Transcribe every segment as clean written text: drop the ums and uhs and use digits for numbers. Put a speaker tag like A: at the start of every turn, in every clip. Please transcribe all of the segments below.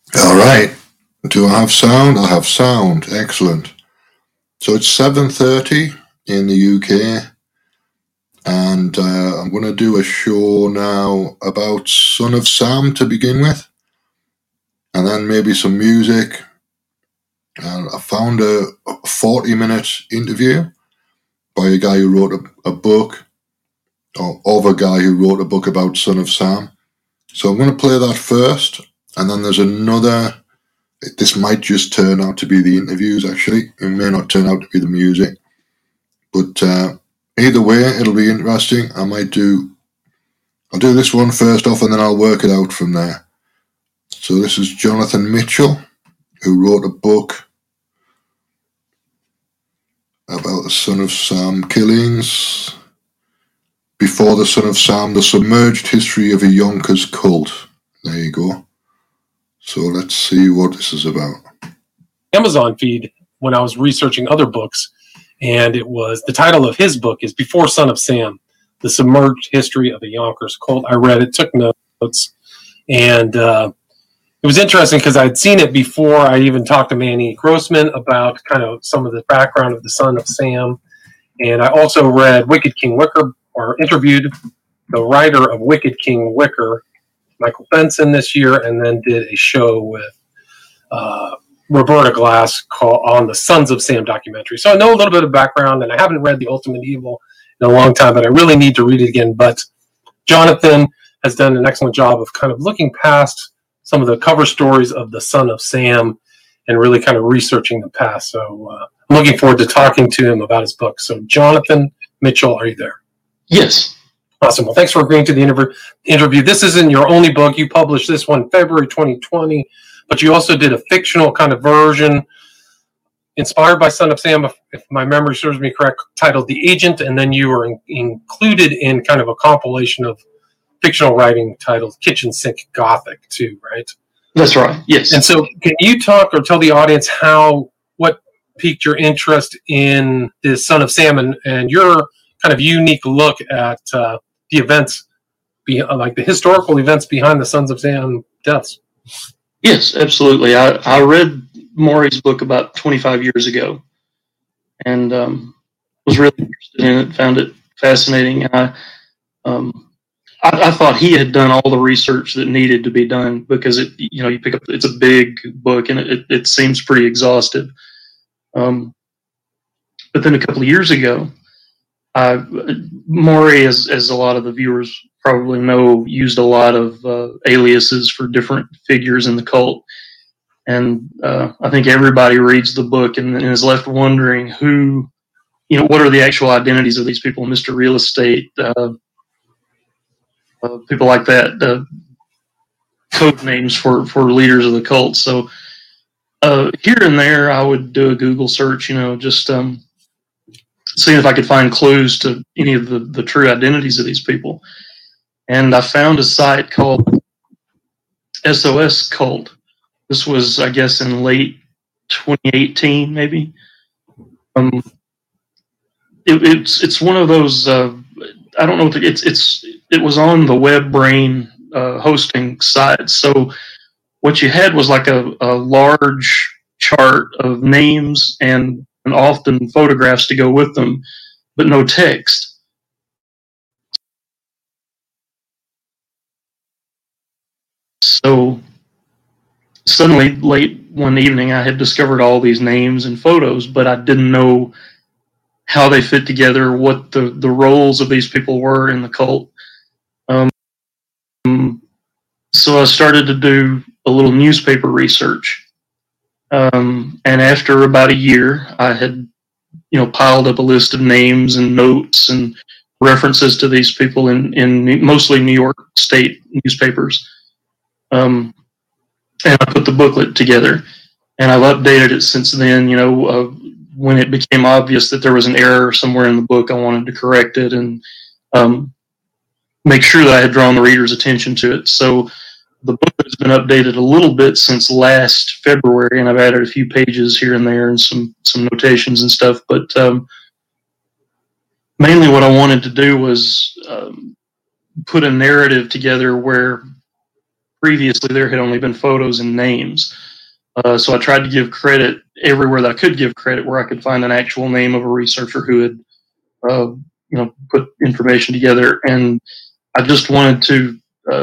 A: All right. Do I have sound? I have sound. Excellent. So it's 7:30 in the UK, and I'm going to do a show now about Son of Sam to begin with, and then maybe some music. And I found a 40-minute interview by a guy who wrote a book, or of a guy who wrote a book about Son of Sam. So I'm going to play that first, and then there's another. This might just turn out to be the interviews, actually. It may not turn out to be the music. But either way, it'll be interesting. I'll do this one first off, and then I'll work it out from there. So this is Jonathan Mitchell, who wrote a book about the Son of Sam killings. Before the Son of Sam, the submerged history of a Yonkers cult. There you go. So let's see what this is about.
B: Amazon feed when I was researching other books, and it was the title of his book is Before Son of Sam, the submerged history of the Yonkers cult. I read it, took notes, and it was interesting because I'd seen it before. I even talked to Manny Grossman about kind of some of the background of the Son of Sam, and I also read Wicked King Wicker, or interviewed the writer of Wicked King Wicker, Michael Benson, this year, and then did a show with Roberta Glass on the Sons of Sam documentary. So I know a little bit of background, and I haven't read The Ultimate Evil in a long time, but I really need to read it again. But Jonathan has done an excellent job of kind of looking past some of the cover stories of the Son of Sam and really kind of researching the past. So I'm looking forward to talking to him about his book. So Jonathan Mitchell, are you there?
C: Yes.
B: Awesome. Well, thanks for agreeing to the interview. This isn't your only book. You published this one February 2020, but you also did a fictional kind of version inspired by Son of Sam, if my memory serves me correct, titled The Agent, and then you were included in kind of a compilation of fictional writing titled Kitchen Sink Gothic too, right?
C: That's right, yes.
B: And so can you talk or tell the audience what piqued your interest in this Son of Sam and your kind of unique look at the events, like the historical events behind the Sons of Sam deaths?
C: Yes, absolutely. I read Maury's book about 25 years ago and was really interested in it, found it fascinating. And I thought he had done all the research that needed to be done because you pick up, it's a big book and it seems pretty exhaustive. But then a couple of years ago, Maury, as a lot of the viewers probably know, used a lot of aliases for different figures in the cult. And I think everybody reads the book and is left wondering what are the actual identities of these people, Mr. Real Estate, people like that, code names for leaders of the cult. So here and there, I would do a Google search, just seeing if I could find clues to any of the true identities of these people. And I found a site called SOS Cult. This was, I guess, in late 2018, maybe. It's one of those. I don't know. It was on the WebBrain hosting site. So what you had was like a large chart of names and often photographs to go with them, but no text. So suddenly, late one evening, I had discovered all these names and photos, but I didn't know how they fit together, what the roles of these people were in the cult. So I started to do a little newspaper research. And after about a year, I had, piled up a list of names and notes and references to these people in mostly New York State newspapers. And I put the booklet together, and I've updated it since then. When it became obvious that there was an error somewhere in the book, I wanted to correct it and make sure that I had drawn the reader's attention to it. So the book has been updated a little bit since last February, and I've added a few pages here and there and some notations and stuff. But mainly what I wanted to do was put a narrative together where previously there had only been photos and names. So I tried to give credit everywhere that I could give credit, where I could find an actual name of a researcher who had, put information together. And I just wanted to,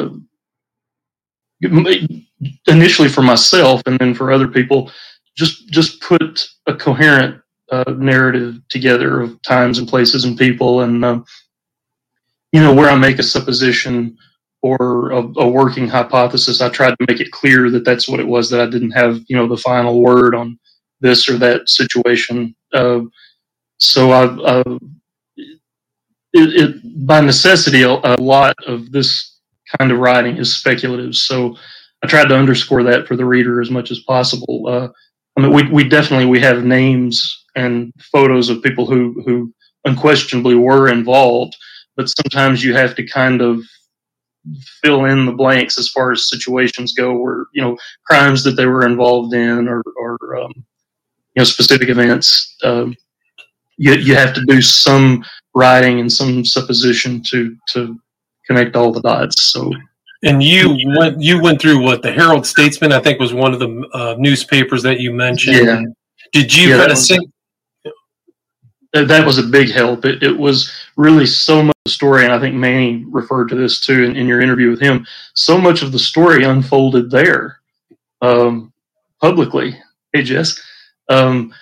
C: initially for myself and then for other people, just put a coherent narrative together of times and places and people, and where I make a supposition or a working hypothesis, I tried to make it clear that that's what it was, that I didn't have, the final word on this or that situation. So by necessity, a lot of this kind of writing is speculative. So I tried to underscore that for the reader as much as possible. We have names and photos of people who unquestionably were involved, but sometimes you have to kind of fill in the blanks as far as situations go, where crimes that they were involved in, or specific events. You have to do some writing and some supposition to connect all the dots. So.
B: And you went through what the Herald Statesman, I think, was one of the newspapers that you mentioned.
C: Yeah.
B: Did you kind of think
C: that was a big help? It was really so much of the story, and I think Manny referred to this too in your interview with him. So much of the story unfolded there, publicly. Hey, Jess, and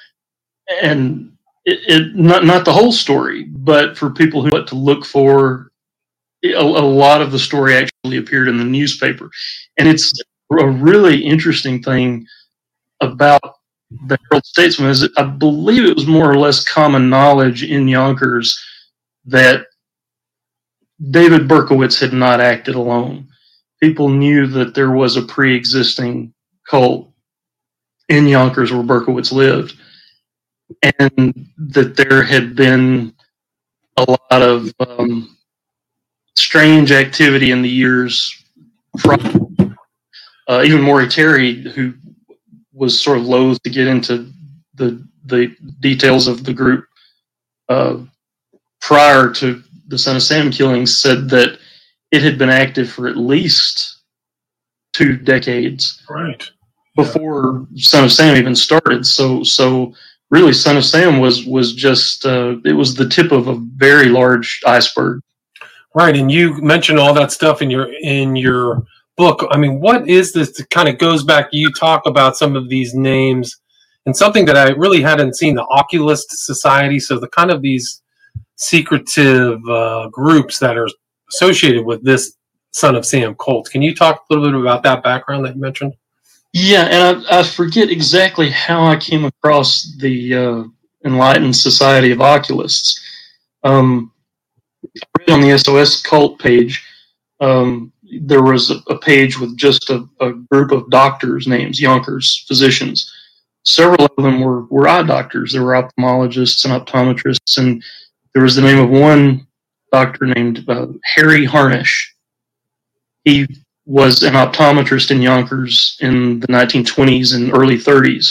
C: it not the whole story, but for people who want to look for. A lot of the story actually appeared in the newspaper. And it's a really interesting thing about the Herald Statesman is that I believe it was more or less common knowledge in Yonkers that David Berkowitz had not acted alone. People knew that there was a pre-existing cult in Yonkers where Berkowitz lived, and that there had been a lot of strange activity in the years from even Maury Terry, who was sort of loath to get into the details of the group prior to the Son of Sam killings, said that it had been active for at least 2 decades,
B: right,
C: before Son of Sam even started. So really, Son of Sam was just it was the tip of a very large iceberg.
B: Right, and you mentioned all that stuff in your book. I mean, what is this that kind of goes back? You talk about some of these names, and something that I really hadn't seen, the Oculist Society. So the kind of these secretive groups that are associated with this Son of Sam cult. Can you talk a little bit about that background that you mentioned?
C: Yeah, and I forget exactly how I came across the Enlightened Society of Oculists. On the SOS cult page, there was a page with just a group of doctors' names, Yonkers physicians. Several of them were eye doctors. There were ophthalmologists and optometrists, and there was the name of one doctor named Harry Harnish. He was an optometrist in Yonkers in the 1920s and early 30s.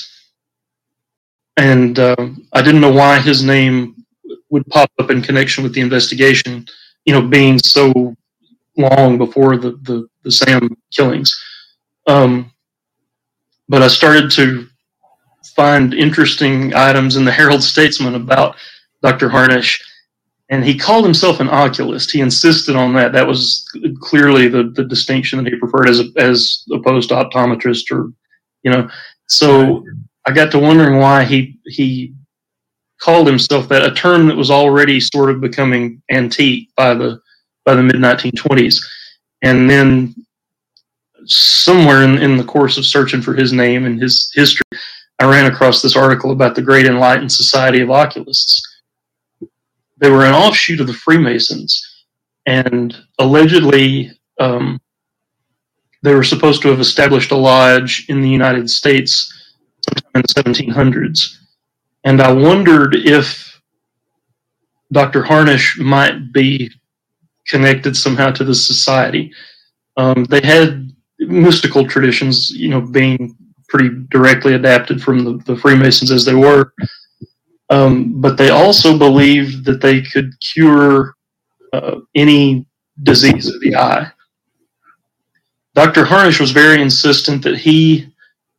C: And I didn't know why his name would pop up in connection with the investigation, being so long before the Sam killings. But I started to find interesting items in the Herald Statesman about Dr. Harnish, and he called himself an oculist. He insisted on that. That was clearly the distinction that he preferred as opposed to optometrist, or, So I got to wondering why he called himself that, a term that was already sort of becoming antique by the mid-1920s. And then somewhere in the course of searching for his name and his history, I ran across this article about the Great Enlightened Society of Oculists. They were an offshoot of the Freemasons, and allegedly they were supposed to have established a lodge in the United States sometime in the 1700s. And I wondered if Dr. Harnish might be connected somehow to the society. They had mystical traditions, being pretty directly adapted from the Freemasons as they were. But they also believed that they could cure any disease of the eye. Dr. Harnish was very insistent that he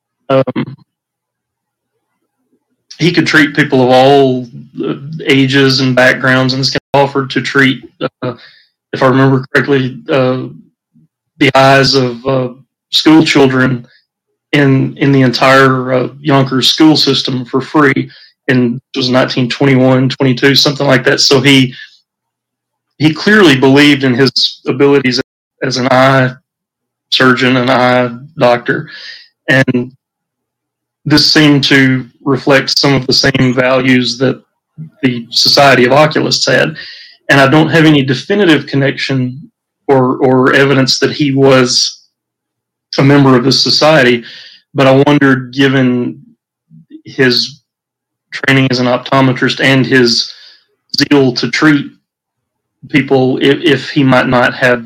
C: could treat people of all ages and backgrounds, and offered to treat, if I remember correctly, the eyes of school children in the entire Yonkers school system for free. And it was 1921, 22, something like that. So he clearly believed in his abilities as an eye surgeon, an eye doctor, and this seemed to reflect some of the same values that the Society of Oculists had. And I don't have any definitive connection or evidence that he was a member of this society, but I wondered, given his training as an optometrist and his zeal to treat people, if he might not have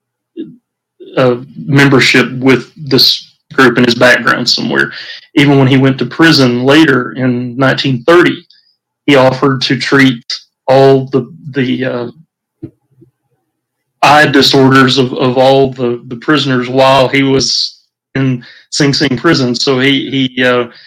C: a membership with this group in his background somewhere. Even when he went to prison later in 1930, he offered to treat all the eye disorders of all the prisoners while he was in Sing Sing prison. So he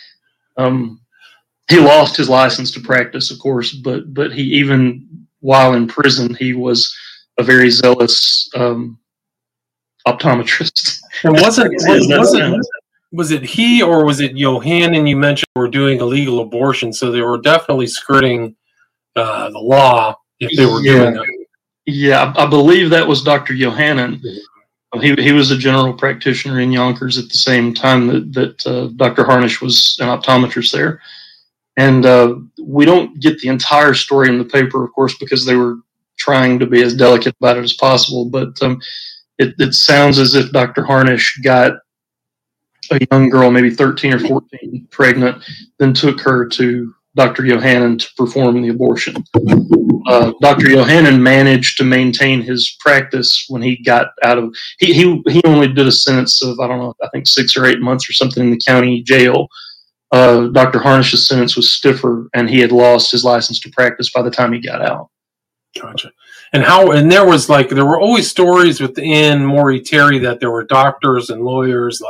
C: lost his license to practice, of course, but he, even while in prison, he was a very zealous optometrist.
B: And was it he, or was it Johannan you mentioned were doing illegal abortion? So they were definitely skirting the law if they were doing it.
C: Yeah, I believe that was Dr. Johannan. He was a general practitioner in Yonkers at the same time that Dr. Harnish was an optometrist there. And we don't get the entire story in the paper, of course, because they were trying to be as delicate about it as possible. But it sounds as if Dr. Harnish got a young girl, maybe 13 or 14, pregnant, then took her to Dr. Johannan to perform the abortion. Dr. Johannan managed to maintain his practice when he got out of. He only did a sentence of, I don't know, I think 6 or 8 months or something in the county jail. Dr. Harnish's sentence was stiffer, and he had lost his license to practice by the time he got out.
B: Gotcha. And there were always stories within Maury Terry that there were doctors and lawyers,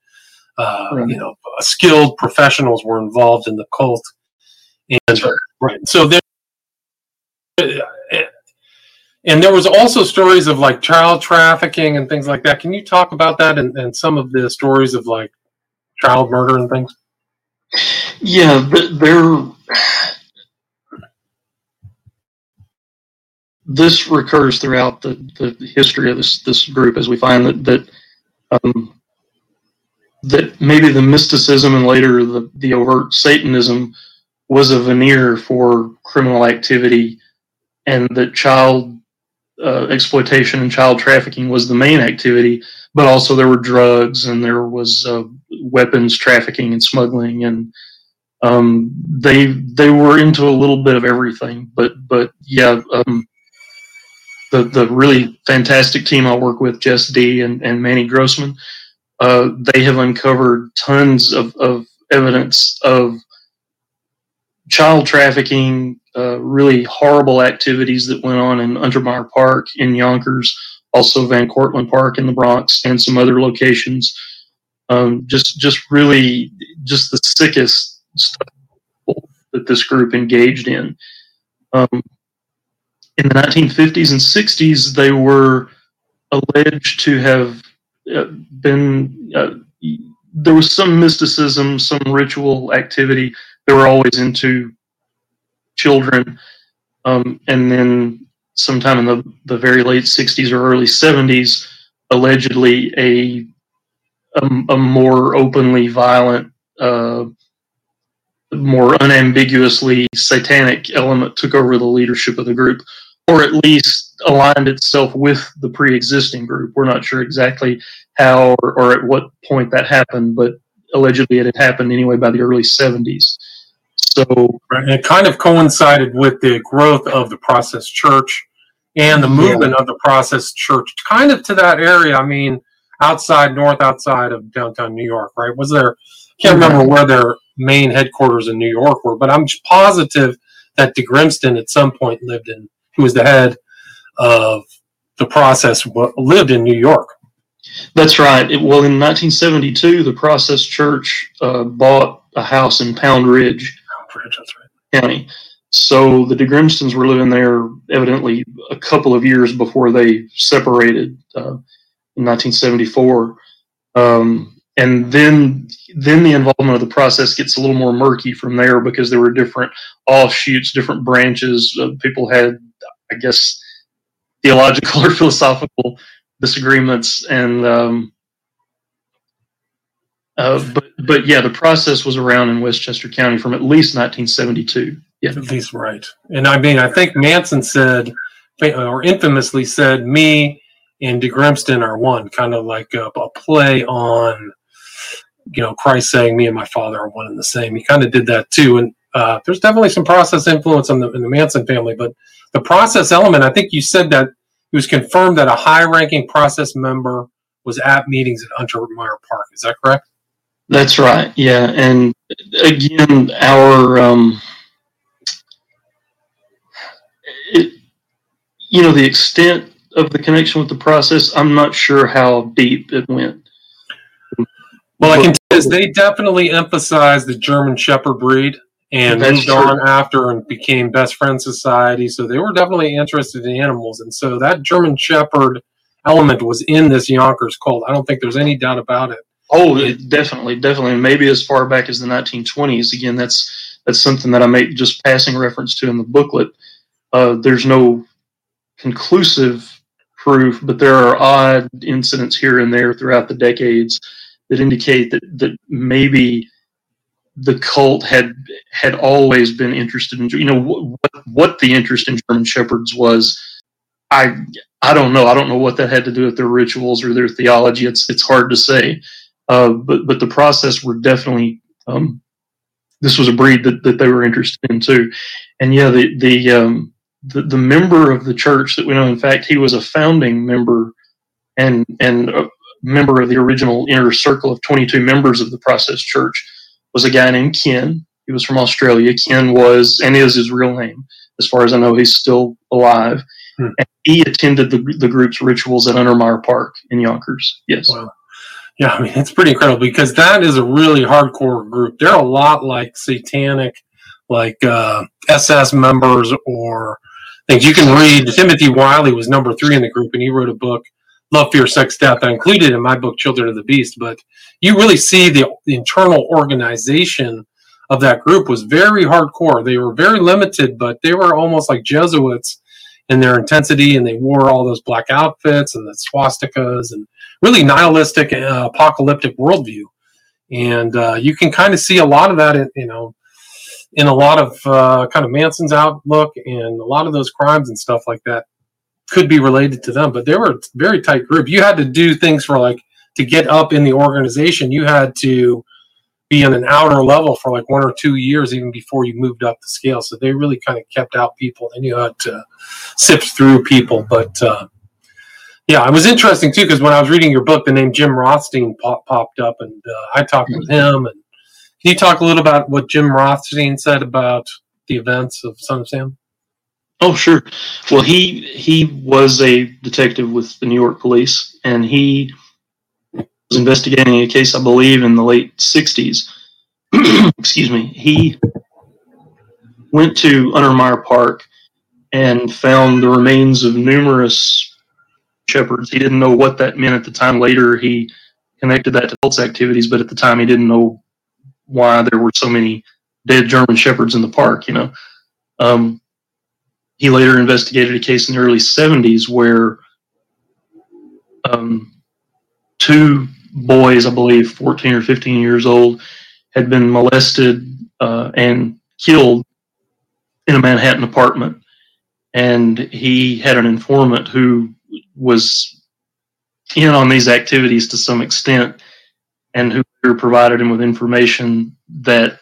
B: skilled professionals were involved in the cult. And right. So and there was also stories of like child trafficking and things like that. Can you talk about that and some of the stories of like child murder and things?
C: Yeah, this recurs throughout the history of this group, as we find that maybe the mysticism and later the overt Satanism was a veneer for criminal activity, and that child exploitation and child trafficking was the main activity, but also there were drugs and there was weapons trafficking and smuggling, and they were into a little bit of everything. But yeah, the really fantastic team I work with, Jess D and Manny Grossman, they have uncovered tons of evidence of child trafficking, really horrible activities that went on in Untermeyer Park in Yonkers, also Van Cortlandt Park in the Bronx, and some other locations. Just really the sickest stuff that this group engaged in. In the 1950s and 60s, they were alleged to have been. There was some mysticism, some ritual activity. They were always into children, and then sometime in the very late 60s or early 70s, allegedly a more openly violent, more unambiguously satanic element took over the leadership of the group, or at least aligned itself with the pre-existing group. We're not sure exactly how or at what point that happened, but allegedly it had happened anyway by the early 70s. So,
B: right. And it kind of coincided with the growth of the Process Church and the movement of the Process Church, kind of to that area. I mean, outside of downtown New York, right? Was there? Can't remember where their main headquarters in New York were, but I'm positive that De Grimston at some point lived in. Who was the head of the Process? Lived in New York.
C: That's right. Well, in 1972, the Process Church bought a house in Pound Ridge
B: That's right.
C: County. So the DeGrimstons were living there evidently a couple of years before they separated in 1974. And then the involvement of the Process gets a little more murky from there, because there were different offshoots, different branches. People had, I guess, theological or philosophical disagreements, and but yeah, the Process was around in Westchester County from at least 1972. Yeah,
B: at least right. And I mean, I think Manson said, or infamously said, me and DeGrimston are one, kind of like a play on, Christ saying me and my father are one and the same. He kind of did that too. And there's definitely some Process influence in the Manson family, but the Process element, I think you said that it was confirmed that a high-ranking Process member was at meetings at Untermeyer Park. Is that correct?
C: That's right. Yeah, and again, the extent of the connection with the Process, I'm not sure how deep it went.
B: Well, I can tell you, they definitely emphasized the German Shepherd breed and moved on after and became best friend society. So they were definitely interested in animals. And so that German Shepherd element was in this Yonkers cult. I don't think there's any doubt about it.
C: Oh, definitely. And maybe as far back as the 1920s. Again, that's something that I make just passing reference to in the booklet. There's no conclusive proof, but there are odd incidents here and there throughout the decades that indicate that maybe the cult had always been interested in, what the interest in German Shepherds was. I don't know. I don't know what that had to do with their rituals or their theology. It's hard to say. But the Process were definitely, this was a breed that they were interested in too. And yeah, the member of the church that we know, in fact, he was a founding member and a member of the original inner circle of 22 members of the Process Church, was a guy named Ken. He was from Australia. Ken was, and is his real name. As far as I know, he's still alive. And he attended the group's rituals at Untermeyer Park in Yonkers. Yes.
B: Wow. Yeah, I mean, it's pretty incredible, because that is a really hardcore group. They're a lot like satanic, like SS members or things. You can read, Timothy Wiley was number 3 in the group, and he wrote a book, Love, Fear, Sex, Death. I included in my book, Children of the Beast. But you really see the internal organization of that group was very hardcore. They were very limited, but they were almost like Jesuits in their intensity, and they wore all those black outfits and the swastikas and really nihilistic, apocalyptic worldview. And you can kind of see a lot of that, in a lot of kind of Manson's outlook, and a lot of those crimes and stuff like that could be related to them. But they were a very tight group. You had to do things to get up in the organization. You had to be on an outer level for 1 or 2 years, even before you moved up the scale. So they really kind of kept out people. They knew how to sift through people. But yeah, it was interesting too, because when I was reading your book, the name Jim Rothstein popped up, and I talked with him. And can you talk a little about what Jim Rothstein said about the events of Son of Sam?
C: Oh, sure. Well, he was a detective with the New York police, and he was investigating a case, I believe, in the late 60s. Excuse me. He went to Untermeyer Park and found the remains of numerous shepherds. He didn't know what that meant at the time. Later, he connected that to cult activities, but at the time, he didn't know why there were so many dead German shepherds in the park. He later investigated a case in the early 70s where 2 boys, I believe 14 or 15 years old, had been molested and killed in a Manhattan apartment. And he had an informant who was in on these activities to some extent, and who provided him with information that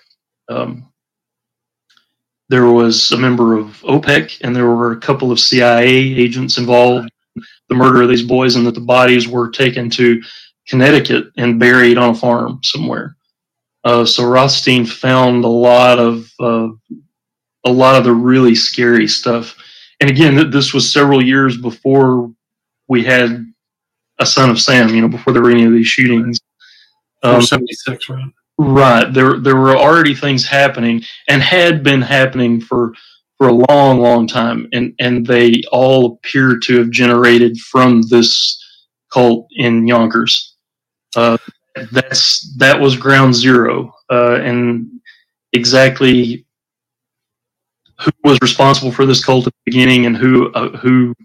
C: there was a member of OPEC and there were a couple of CIA agents involved in the murder of these boys, and that the bodies were taken to Connecticut and buried on a farm somewhere. So Rothstein found a lot of the really scary stuff. And again, this was several years before we had a Son of Sam, before there were any of these shootings.
B: 476, right?
C: Right. There were already things happening and had been happening for a long, long time, and they all appear to have generated from this cult in Yonkers. That was ground zero, and exactly who was responsible for this cult at the beginning and who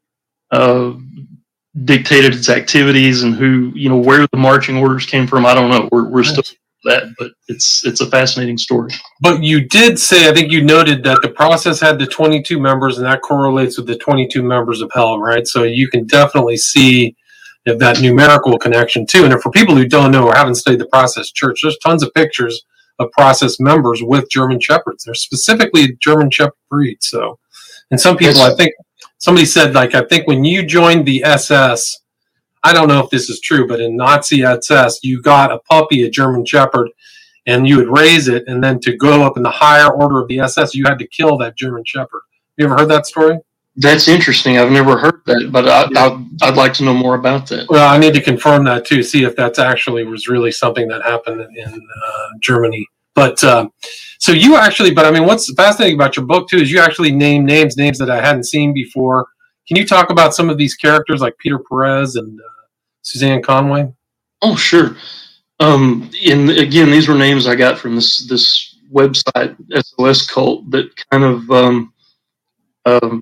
C: dictated its activities and where the marching orders came from. I don't know. We're still that, but it's a fascinating story.
B: But you did say, I think you noted that the process had the 22 members, and that correlates with the 22 members of hell, right? So you can definitely see that numerical connection too. And for people who don't know or haven't studied the Process Church, there's tons of pictures of Process members with German Shepherds. They're specifically German Shepherd breed. So, and some people, I think somebody said, I think when you joined the SS, I don't know if this is true, but in Nazi SS, you got a puppy, a German Shepherd, and you would raise it, and then to go up in the higher order of the SS, you had to kill that German Shepherd. You ever heard that story?
C: That's interesting. I've never heard that, but I'd like to know more about that.
B: Well, I need to confirm that too, see if that's actually was really something that happened in Germany. But so you actually, but I mean, what's fascinating about your book too is you actually name names that I hadn't seen before. Can you talk about some of these characters like Peter Perez and Suzanne Conway?
C: Oh, sure. And again, these were names I got from this website, SOS Cult, that kind of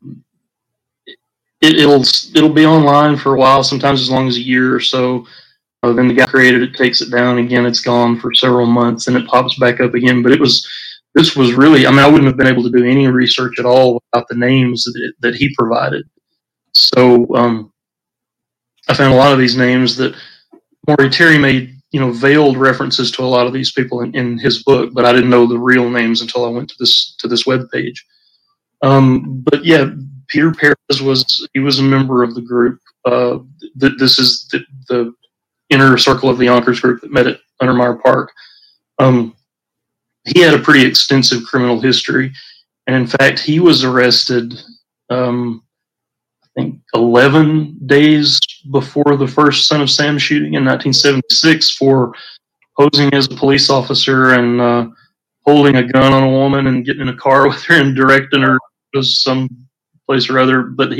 C: it'll be online for a while, sometimes as long as a year or so. Then the guy created it, takes it down again. It's gone for several months, and it pops back up again. But this was really, I mean, I wouldn't have been able to do any research at all about the names that he provided. So I found a lot of these names that Maury Terry made, veiled references to a lot of these people in his book, but I didn't know the real names until I went to this web page. But yeah, Peter Perez was a member of the group. This is the inner circle of the Yonkers group that met at Untermeyer Park. He had a pretty extensive criminal history, and in fact, he was arrested. I think 11 days before the first Son of Sam shooting in 1976 for posing as a police officer and holding a gun on a woman and getting in a car with her and directing her to some place or other. But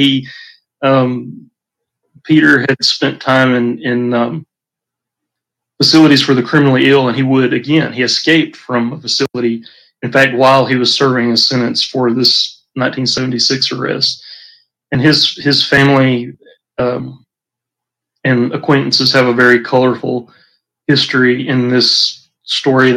C: Peter had spent time in facilities for the criminally ill, and he escaped from a facility, in fact, while he was serving a sentence for this 1976 arrest. And his family and acquaintances have a very colorful history in this story.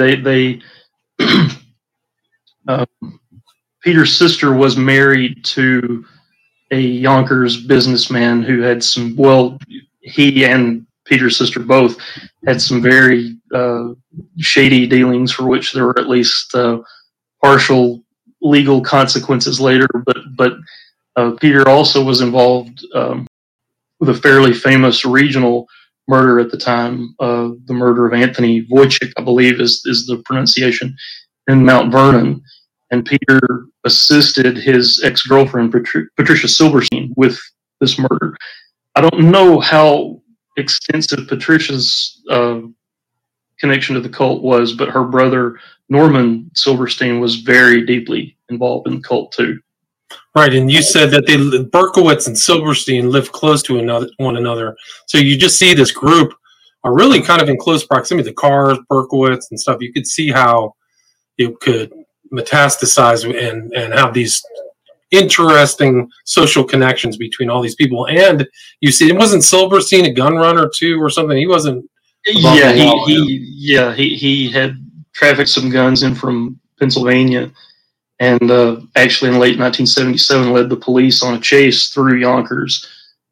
C: Peter's sister was married to a Yonkers businessman who had he and Peter's sister both had some very shady dealings for which there were at least partial legal consequences later. But Peter also was involved with a fairly famous regional murder at the time, the murder of Anthony Wojcik, I believe is the pronunciation, in Mount Vernon. And Peter assisted his ex-girlfriend, Patricia Silverstein, with this murder. I don't know how extensive Patricia's connection to the cult was, but her brother, Norman Silverstein, was very deeply involved in the cult too.
B: Right, and you said that Berkowitz and Silverstein lived close to one another. So you just see this group are really kind of in close proximity. The cars, Berkowitz and stuff. You could see how it could metastasize and have these interesting social connections between all these people. And you see, it wasn't Silverstein a gun runner too or something? He wasn't.
C: Yeah, he had trafficked some guns in from Pennsylvania. And actually, in late 1977, led the police on a chase through Yonkers.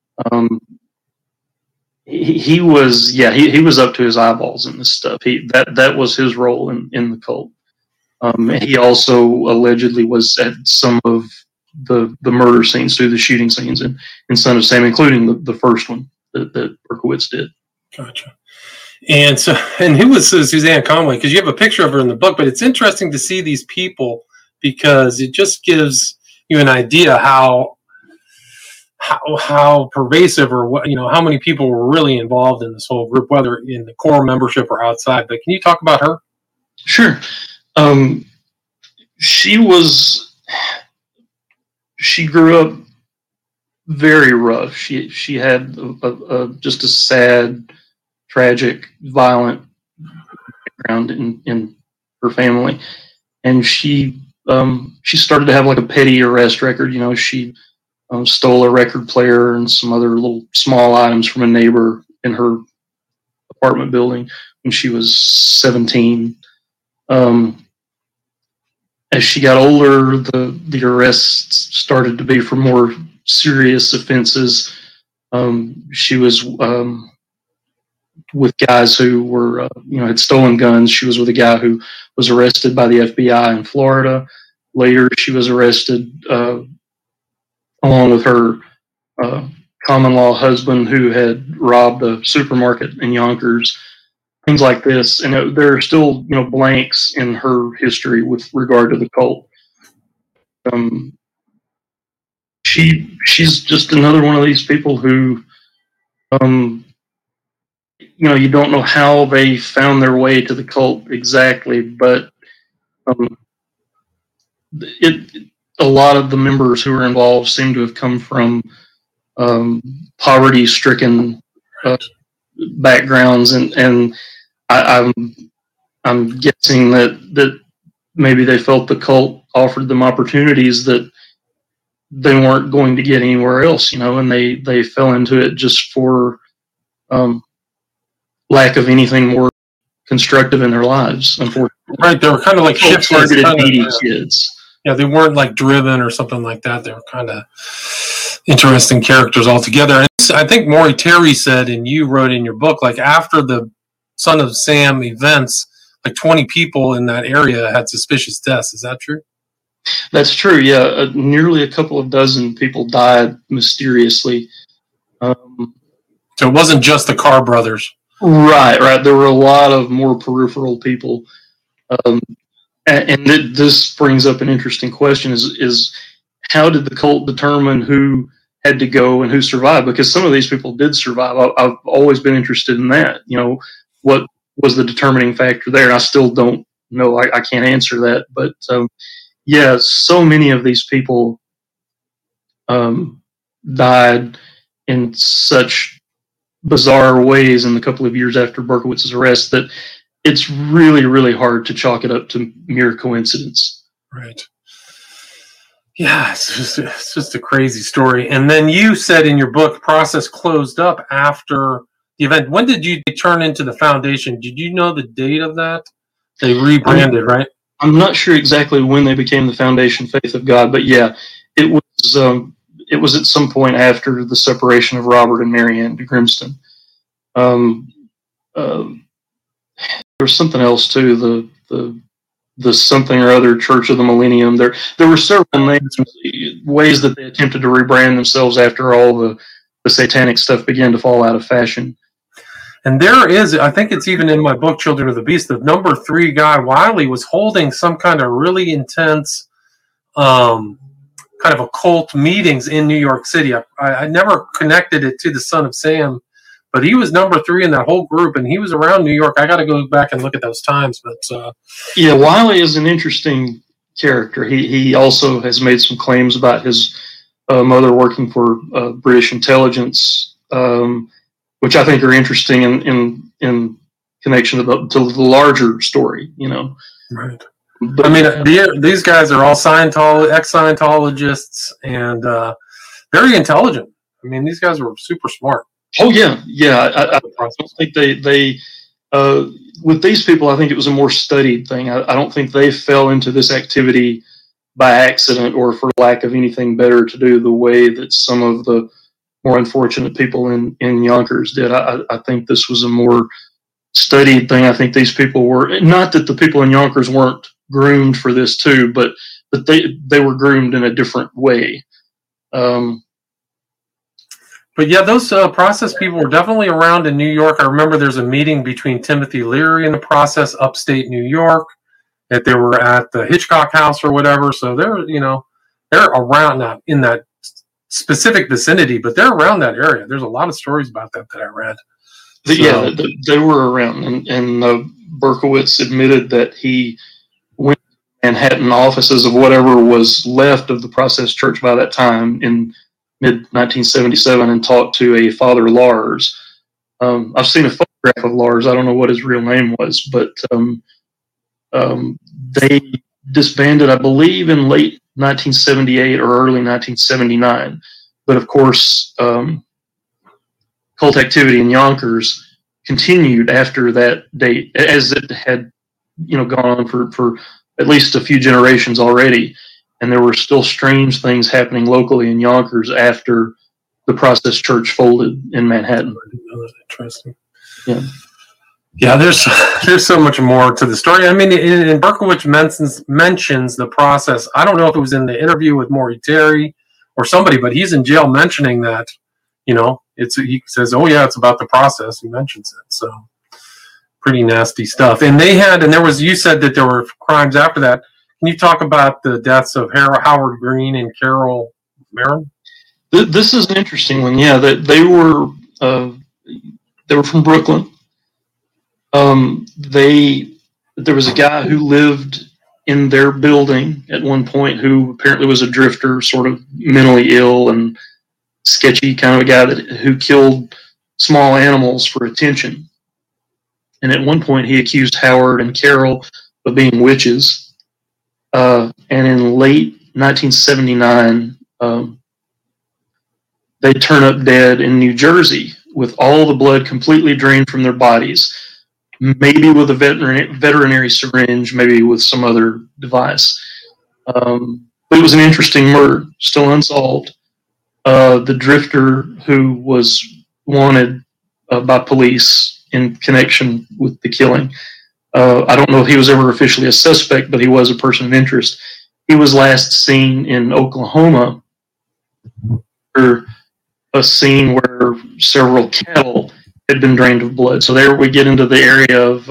C: He was up to his eyeballs in this stuff. That was his role in the cult. He also allegedly was at some of the murder scenes, through the shooting scenes in Son of Sam, including the first one that Berkowitz did.
B: Gotcha. And who was Suzanne Conway? Because you have a picture of her in the book, but it's interesting to see these people, because it just gives you an idea how how pervasive or what, how many people were really involved in this whole group, whether in the core membership or outside. But can you talk about her?
C: Sure. She grew up very rough. She had just a sad, tragic, violent background in her family, and she started to have like a petty arrest record. She stole a record player and some other little small items from a neighbor in her apartment building when she was 17. As she got older, the arrests started to be for more serious offenses. She was with guys who were, had stolen guns. She was with a guy who was arrested by the FBI in Florida. Later, she was arrested along with her common law husband who had robbed a supermarket in Yonkers. Things like this, and there are still, blanks in her history with regard to the cult. She's just another one of these people who, you don't know how they found their way to the cult exactly, but a lot of the members who were involved seem to have come from poverty-stricken backgrounds, and I'm guessing that maybe they felt the cult offered them opportunities that they weren't going to get anywhere else, and they fell into it just for lack of anything more constructive in their lives. Unfortunately,
B: right? They were kind of like
C: targeted needy kids.
B: Yeah, they weren't like driven or something like that. They were kind of interesting characters altogether. And I think Maury Terry said, and you wrote in your book, like after the Son of Sam events, like 20 people in that area had suspicious deaths. Is that true?
C: That's true. Yeah, nearly a couple of dozen people died mysteriously.
B: So it wasn't just the Carr brothers.
C: Right. There were a lot of more peripheral people. And this brings up an interesting question: is how did the cult determine who had to go and who survived? Because some of these people did survive. I've always been interested in that. What was the determining factor there? And I still don't know. I can't answer that. But yeah, so many of these people died in such bizarre ways in the couple of years after Berkowitz's arrest that it's really, really hard to chalk it up to mere coincidence.
B: Right. Yeah, it's just a crazy story. And then you said in your book, process closed up after the event. When did you turn into the foundation? Did you know the date of that? They rebranded, right?
C: I'm not sure exactly when they became the Foundation Faith of God, but yeah, it was at some point after the separation of Robert and Marianne de Grimston. There was something else too. The something or other Church of the Millennium. There were several names, ways that they attempted to rebrand themselves after all the satanic stuff began to fall out of fashion.
B: And there is, I think it's even in my book, Children of the Beast, the number 3 guy, Wiley, was holding some kind of really intense kind of occult meetings in New York City. I never connected it to the Son of Sam, but he was number 3 in that whole group, and he was around New York. I got to go back and look at those times. But
C: yeah, Wiley is an interesting character. He also has made some claims about his mother working for British intelligence, which I think are interesting in connection to the larger story.
B: Right. But, I mean, these guys are all ex-Scientologists and very intelligent. I mean, these guys were super smart.
C: Oh yeah. I don't think they with these people, I think it was a more studied thing. I don't think they fell into this activity by accident or for lack of anything better to do the way that some of the more unfortunate people in Yonkers did. I think this was a more studied thing. I think these people were, not that the people in Yonkers weren't groomed for this too, but they were groomed in a different way.
B: But yeah, those process people were definitely around in New York. I remember there's a meeting between Timothy Leary and the process upstate New York, that they were at the Hitchcock House or whatever. So they're around, not in that specific vicinity, but they're around that area. There's a lot of stories about that I read.
C: Yeah, they were around, and Berkowitz admitted that he went to Manhattan offices of whatever was left of the Process Church by that time in mid-1977 and talked to a Father Lars. I've seen a photograph of Lars. I don't know what his real name was, but they disbanded, I believe, in late 1978 or early 1979. But of course, cult activity in Yonkers continued after that date, as it had, gone on for at least a few generations already, and there were still strange things happening locally in Yonkers after the Process Church folded in Manhattan.
B: Interesting.
C: Yeah.
B: Yeah, there's so much more to the story. I mean, and Berkowitz mentions the process. I don't know if it was in the interview with Maury Terry or somebody, but he's in jail mentioning that. He says, "Oh yeah, it's about the process." He mentions it, so pretty nasty stuff. And you said that there were crimes after that. Can you talk about the deaths of Howard Green and Carol Marin?
C: This is an interesting one. Yeah, that they were from Brooklyn. There was a guy who lived in their building at one point who apparently was a drifter, sort of mentally ill and sketchy kind of a guy who killed small animals for attention. And at one point he accused Howard and Carol of being witches. And in late 1979, they turn up dead in New Jersey with all the blood completely drained from their bodies, maybe with a veterinary syringe, maybe with some other device. But it was an interesting murder, still unsolved. The drifter who was wanted by police in connection with the killing, I don't know if he was ever officially a suspect, but he was a person of interest. He was last seen in Oklahoma for a scene where several cattle had been drained of blood. So there we get into the area of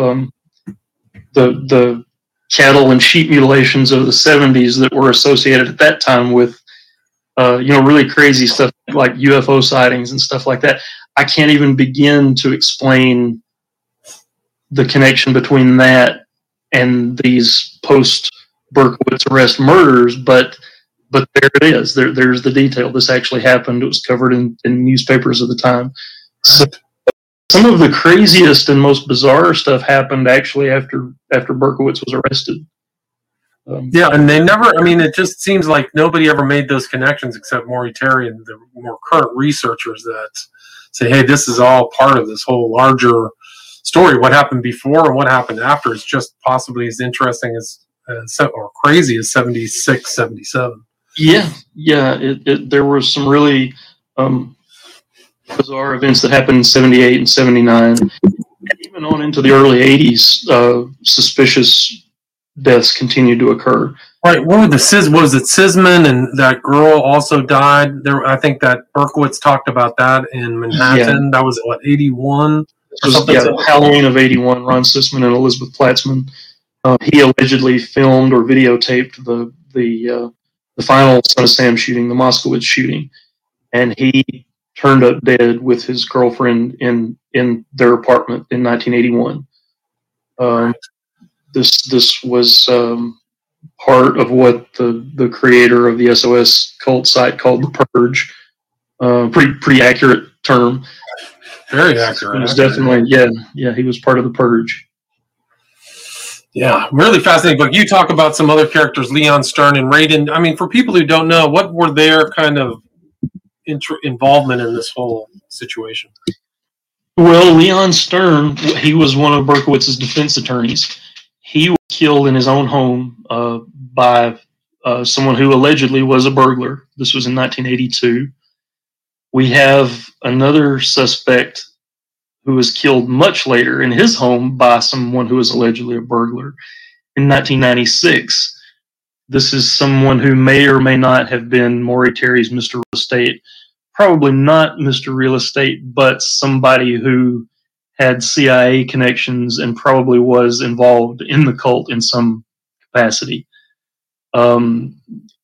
C: the cattle and sheep mutilations of the 70s that were associated at that time with really crazy stuff like UFO sightings and stuff like that. I can't even begin to explain the connection between that and these post-Berkowitz arrest murders, but there it is. There's the detail. This actually happened. It was covered in newspapers at the time. So some of the craziest and most bizarre stuff happened actually after Berkowitz was arrested.
B: Yeah, and they never, it just seems like nobody ever made those connections except Maury Terry and the more current researchers that say, hey, this is all part of this whole larger story. What happened before and what happened after is just possibly as interesting or crazy as 76, 77.
C: Yeah. There were some really bizarre events that happened in 78 and 79, and even on into the early 80s, suspicious deaths continued to occur.
B: Right. Was it Sisman and that girl also died? I think that Berkowitz talked about that in Manhattan. Yeah. That was 81?
C: Halloween of 81. Ron Sisman and Elizabeth Platzman. He allegedly filmed or videotaped the final Son of Sam shooting, the Moskowitz shooting, and he turned up dead with his girlfriend in their apartment in 1981. This was part of what the creator of the SOS cult site called the Purge. Pretty accurate term.
B: Very accurate.
C: It was definitely, yeah. He was part of the Purge.
B: Yeah, really fascinating book. You talk about some other characters, Leon Stern and Radin. For people who don't know, what were their kind of involvement in this whole situation?
C: Well, Leon Stern, he was one of Berkowitz's defense attorneys. He was killed in his own home by someone who allegedly was a burglar. This was in 1982. We have another suspect who was killed much later in his home by someone who was allegedly a burglar in 1996. This is someone who may or may not have been Maury Terry's Mr. Real Estate. Probably not Mr. Real Estate, but somebody who had CIA connections and probably was involved in the cult in some capacity. I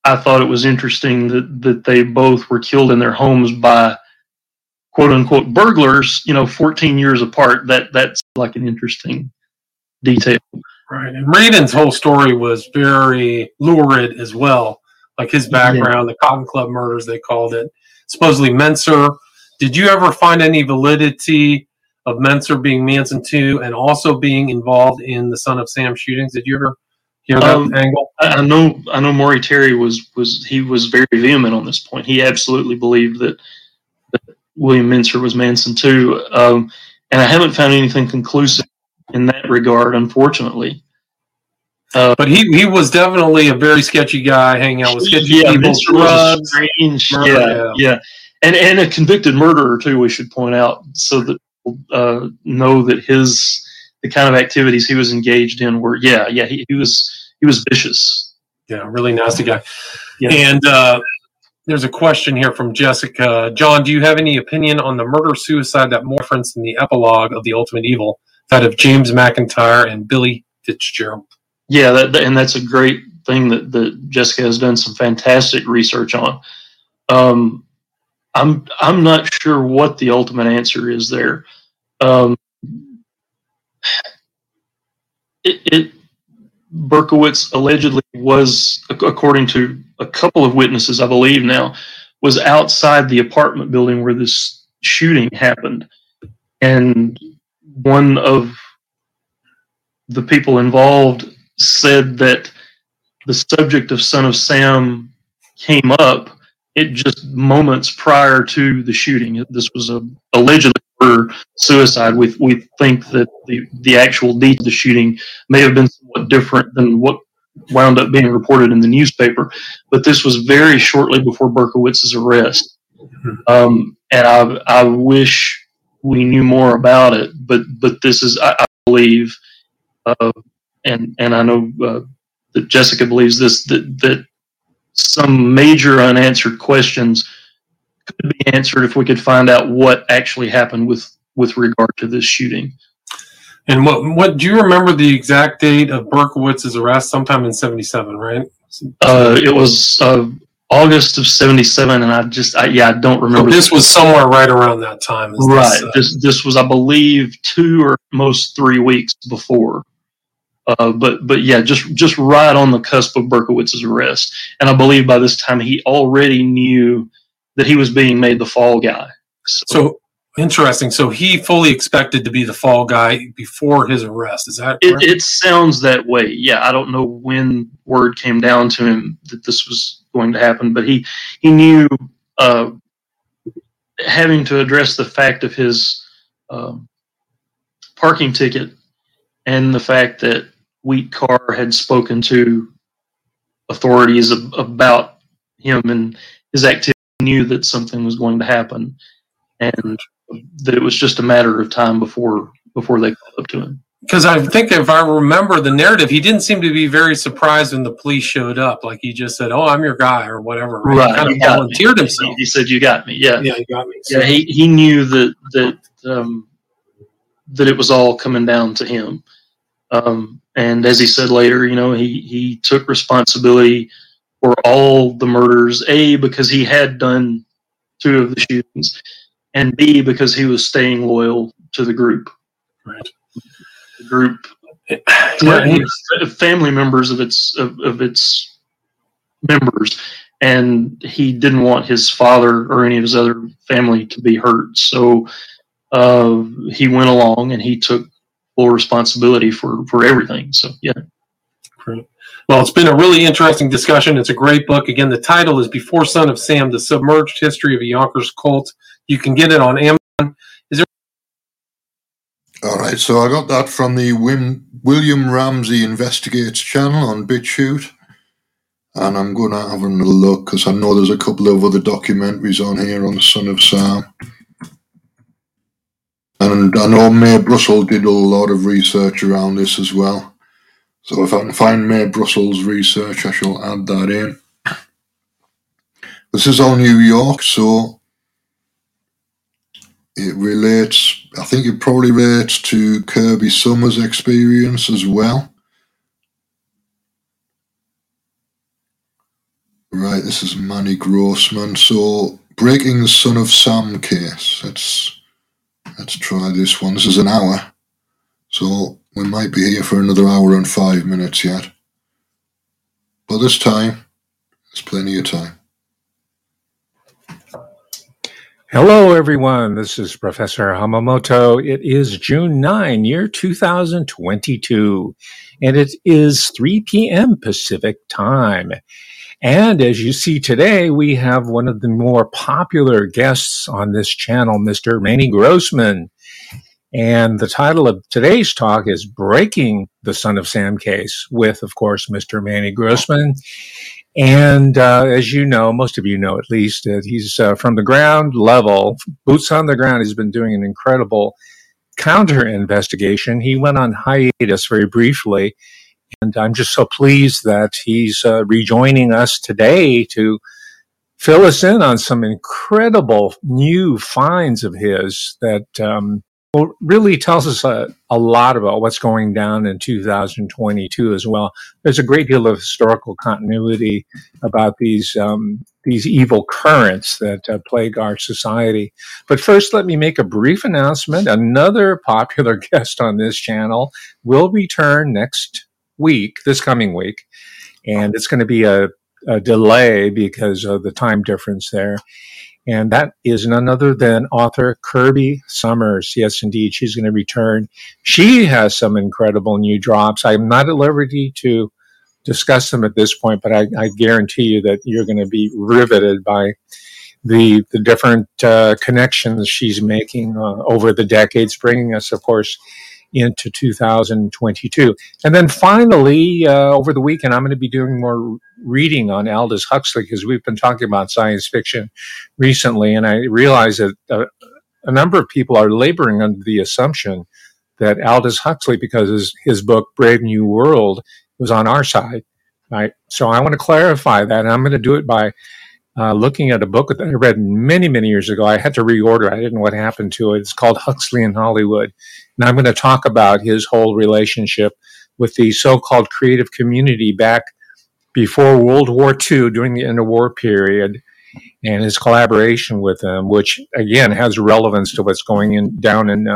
C: I thought it was interesting that they both were killed in their homes by quote unquote burglars, 14 years apart. That's like an interesting detail.
B: Right. And Radin's whole story was very lurid as well. Like his background, the Cotton Club murders, they called it. Supposedly Menser. Did you ever find any validity of Menser being Manson II and also being involved in the Son of Sam shootings? Did you ever hear that angle?
C: I know Maury Terry was very vehement on this point. He absolutely believed that William Menser was Manson II. And I haven't found anything conclusive in that regard, unfortunately.
B: But he was definitely a very sketchy guy, hanging out with sketchy people, drugs,
C: strange, yeah, and a convicted murderer too. We should point out, so that people know that the kind of activities he was engaged in were, he was vicious.
B: Yeah, really nasty guy. Yeah. And there's a question here from Jessica. John, do you have any opinion on the murder-suicide that more referenced in the epilogue of The Ultimate Evil, that of James McIntyre and Billy Fitzgerald?
C: Yeah, and that's a great thing that Jessica has done some fantastic research on. I'm not sure what the ultimate answer is there. Berkowitz allegedly was, according to a couple of witnesses, I believe now, was outside the apartment building where this shooting happened. And one of the people involved said that the subject of Son of Sam came up just moments prior to the shooting. This was allegedly murder suicide. We think that the actual details of the shooting may have been somewhat different than what wound up being reported in the newspaper, but this was very shortly before Berkowitz's arrest. And I wish we knew more about it, but this is, I believe, and I know that Jessica believes this, that some major unanswered questions could be answered if we could find out what actually happened with regard to this shooting.
B: And what do you remember the exact date of Berkowitz's arrest? Sometime in '77, right?
C: It was August of '77, and I don't remember.
B: So this was somewhere right around that time,
C: right? This was, I believe, 2 or most 3 weeks before. But yeah, just right on the cusp of Berkowitz's arrest, and I believe by this time he already knew that he was being made the fall guy.
B: So interesting. So he fully expected to be the fall guy before his arrest. Is that correct?
C: It sounds that way. Yeah, I don't know when word came down to him that this was going to happen, but he knew, having to address the fact of his parking ticket and the fact that Wheat Carr had spoken to authorities about him and his activity, knew that something was going to happen, and that it was just a matter of time before they called up to him.
B: Because I think, if I remember the narrative, he didn't seem to be very surprised when the police showed up. Like, he just said, "Oh, I'm your guy," or whatever. Right? He kind of volunteered himself.
C: He said, "You got me." Yeah,
B: he got me. So.
C: Yeah, he knew that it was all coming down to him. And as he said later, he took responsibility for all the murders, A, because he had done 2 of the shootings, and B, because he was staying loyal to the group.
B: Right.
C: The group, family members of its members, and he didn't want his father or any of his other family to be hurt. So he went along and he took full responsibility for everything. So, yeah.
B: Great. Well, it's been a really interesting discussion. It's a great book. Again, the title is Before Son of Sam, The Submerged History of a Yonkers Cult. You can get it on Amazon.
A: All right, so I got that from the William Ramsey Investigates channel on BitChute. And I'm going to have a look, because I know there's a couple of other documentaries on here on the Son of Sam. And I know Mae Brussell did a lot of research around this as well. So if I can find Mae Brussell's research, I shall add that in. This is all New York, so it relates, I think it probably relates to Kirby Summers' experience as well. Right, this is Manny Grossman. So, Breaking the Son of Sam case. Let's try this one. This is an hour. So, we might be here for another hour and 5 minutes yet. But this time, there's plenty of time.
D: Hello, everyone. This is Professor Hamamoto. It is June 9, year 2022, and it is 3 p.m. Pacific time. And as you see today, we have one of the more popular guests on this channel, Mr. Manny Grossman. And the title of today's talk is Breaking the Son of Sam Case with, of course, Mr. Manny Grossman. And as you know, most of you know at least, that he's from the ground level, boots on the ground. He's been doing an incredible counter investigation. He went on hiatus very briefly. And I'm just so pleased that he's rejoining us today to fill us in on some incredible new finds of his that really tells us a lot about what's going down in 2022 as well. There's a great deal of historical continuity about these evil currents that plague our society. But first, let me make a brief announcement. Another popular guest on this channel will return this coming week, and it's going to be a delay because of the time difference there. And that is none other than author Kirby Summers. Yes, indeed, she's going to return. She has some incredible new drops. I'm not at liberty to discuss them at this point, but I guarantee you that you're going to be riveted by the different connections she's making over the decades, bringing us, of course, into 2022. And then finally, over the weekend, I'm going to be doing more reading on Aldous Huxley because we've been talking about science fiction recently, and I realize that a number of people are laboring under the assumption that Aldous Huxley, because his book Brave New World was on our side, right? So I want to clarify that, and I'm going to do it by looking at a book that I read many, many years ago. I had to reorder it. I didn't know what happened to it. It's called Huxley in Hollywood. And I'm going to talk about his whole relationship with the so-called creative community back before World War II, during the interwar period, and his collaboration with them, which, again, has relevance to what's going down in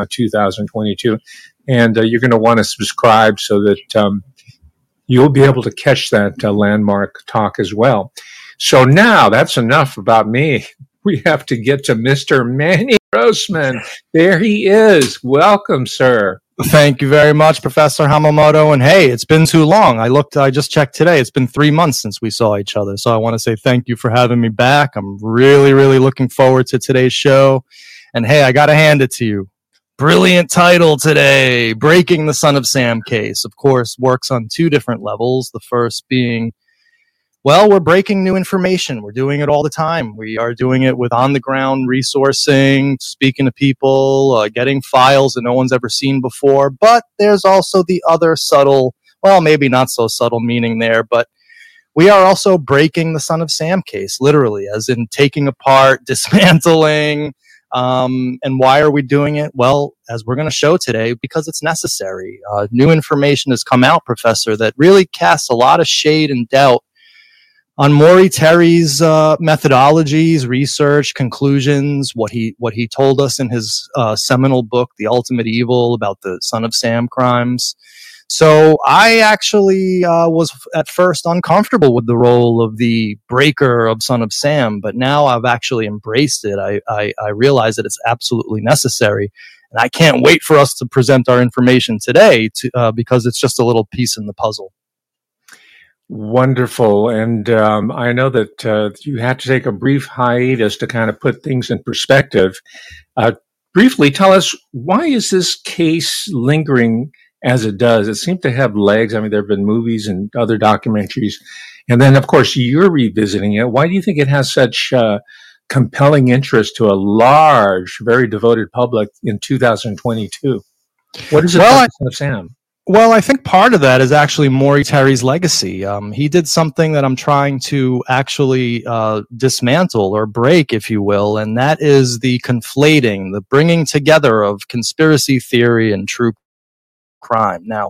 D: 2022. And you're going to want to subscribe so that you'll be able to catch that landmark talk as well. So now that's enough about me. We have to get to Mr. Manny Grossman. There he is. Welcome, sir.
E: Thank you very much, Professor Hamamoto. And hey, it's been too long. I just checked today. It's been 3 months since we saw each other. So I want to say thank you for having me back. I'm really, really looking forward to today's show. And hey, I got to hand it to you. Brilliant title today, Breaking the Son of Sam Case. Of course, works on two different levels. The first being, well, we're breaking new information. We're doing it all the time. We are doing it with on-the-ground resourcing, speaking to people, getting files that no one's ever seen before. But there's also the other subtle, well, maybe not so subtle meaning there, but we are also breaking the Son of Sam case, literally, as in taking apart, dismantling. And why are we doing it? Well, as we're going to show today, because it's necessary. New information has come out, Professor, that really casts a lot of shade and doubt on Maury Terry's methodologies, research, conclusions, what he told us in his seminal book, The Ultimate Evil, about the Son of Sam crimes. So I actually was at first uncomfortable with the role of the breaker of Son of Sam, but now I've actually embraced it. I realize that it's absolutely necessary, and I can't wait for us to present our information today because it's just a little piece in the puzzle.
D: Wonderful. And I know that you had to take a brief hiatus to kind of put things in perspective. Briefly, tell us, why is this case lingering as it does? It seemed to have legs. I mean, there have been movies and other documentaries. And then, of course, you're revisiting it. Why do you think it has such compelling interest to a large, very devoted public in 2022? What is it about Son of Sam?
E: Well, I think part of that is actually Maury Terry's legacy. He did something that I'm trying to actually dismantle or break, if you will, and that is the conflating, the bringing together of conspiracy theory and true crime. Now,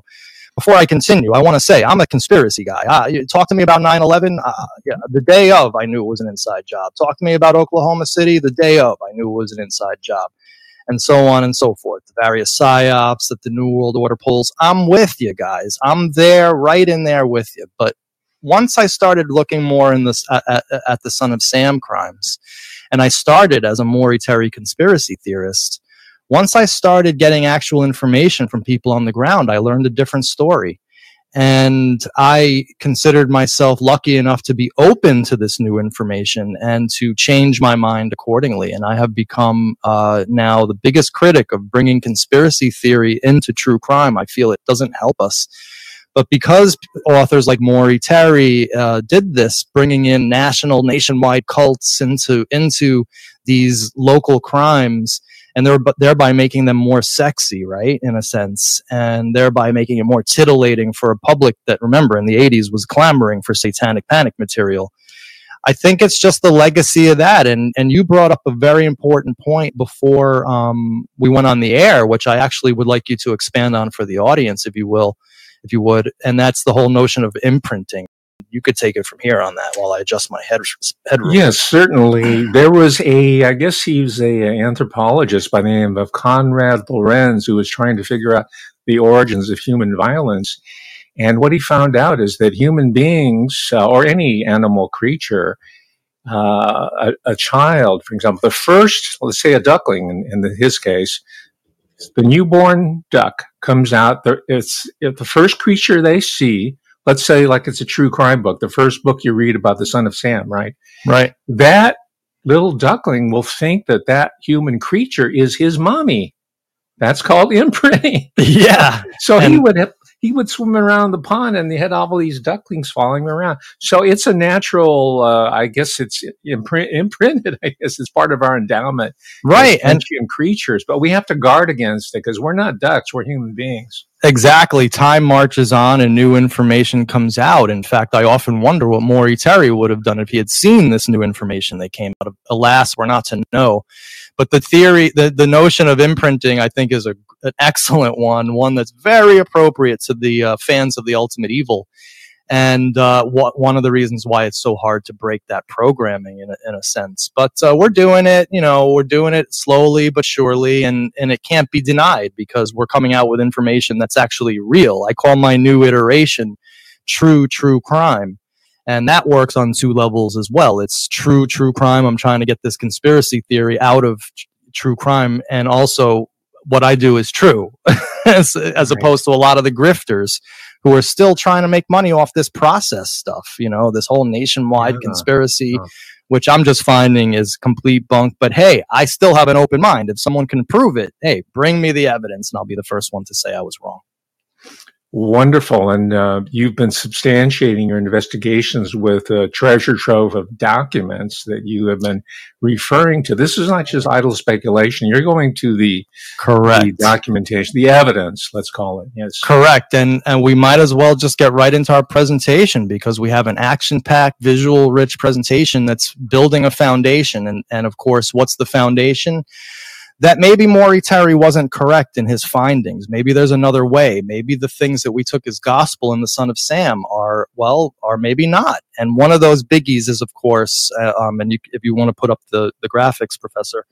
E: before I continue, I want to say I'm a conspiracy guy. Talk to me about 9/11. Yeah, the day of, I knew it was an inside job. Talk to me about Oklahoma City. The day of, I knew it was an inside job, and so on and so forth. The various psyops that the New World Order pulls. I'm with you guys. I'm there, right in there with you. But once I started looking more in this at the Son of Sam crimes, and I started as a Maury Terry conspiracy theorist, once I started getting actual information from people on the ground, I learned a different story. And I considered myself lucky enough to be open to this new information and to change my mind accordingly. And I have become now the biggest critic of bringing conspiracy theory into true crime. I feel it doesn't help us. But because authors like Maury Terry did this, bringing in nationwide cults into these local crimes, and thereby making them more sexy, right, in a sense, and thereby making it more titillating for a public that, remember, in the 80s was clamoring for satanic panic material. I think it's just the legacy of that. And you brought up a very important point before we went on the air, which I actually would like you to expand on for the audience, if you would. And that's the whole notion of imprinting. You could take it from here on that while I adjust my head.
D: Yes, certainly. There was I guess he was an anthropologist by the name of Konrad Lorenz who was trying to figure out the origins of human violence. And what he found out is that human beings, or any animal creature, a child, for example, the first, let's say a duckling in his case, the newborn duck comes out. It's the first creature they see. Let's say, like, it's a true crime book, the first book you read about the Son of Sam, right?
E: Right.
D: That little duckling will think that human creature is his mommy. That's called imprinting.
E: Yeah.
D: So he would swim around the pond, and they had all these ducklings following around. So it's a natural, I guess it's imprinted, I guess it's part of our endowment.
E: Right.
D: And creatures, but we have to guard against it because we're not ducks, we're human beings.
E: Exactly. Time marches on and new information comes out. In fact, I often wonder what Maury Terry would have done if he had seen this new information that came out. Alas, we're not to know. But the theory, the notion of imprinting, I think, is an excellent one that's very appropriate to the fans of the Ultimate Evil. And one of the reasons why it's so hard to break that programming in a sense. But we're doing it, we're doing it slowly but surely, and it can't be denied because we're coming out with information that's actually real. I call my new iteration true crime. And that works on two levels as well. It's true crime. I'm trying to get this conspiracy theory out of true crime. And also what I do is true as opposed to a lot of the grifters who are still trying to make money off this process stuff, this whole nationwide conspiracy, which I'm just finding is complete bunk. But hey, I still have an open mind. If someone can prove it, hey, bring me the evidence and I'll be the first one to say I was wrong.
D: Wonderful. And you've been substantiating your investigations with a treasure trove of documents that you have been referring to. This is not just idle speculation. You're going to the documentation, the evidence, let's call it. Yes.
E: Correct. And we might as well just get right into our presentation because we have an action-packed, visual-rich presentation that's building a foundation. And of course, what's the foundation? That maybe Maury Terry wasn't correct in his findings. Maybe there's another way. Maybe the things that we took as gospel in the Son of Sam are maybe not. And one of those biggies is, of course, if you want to put up the graphics, Professor,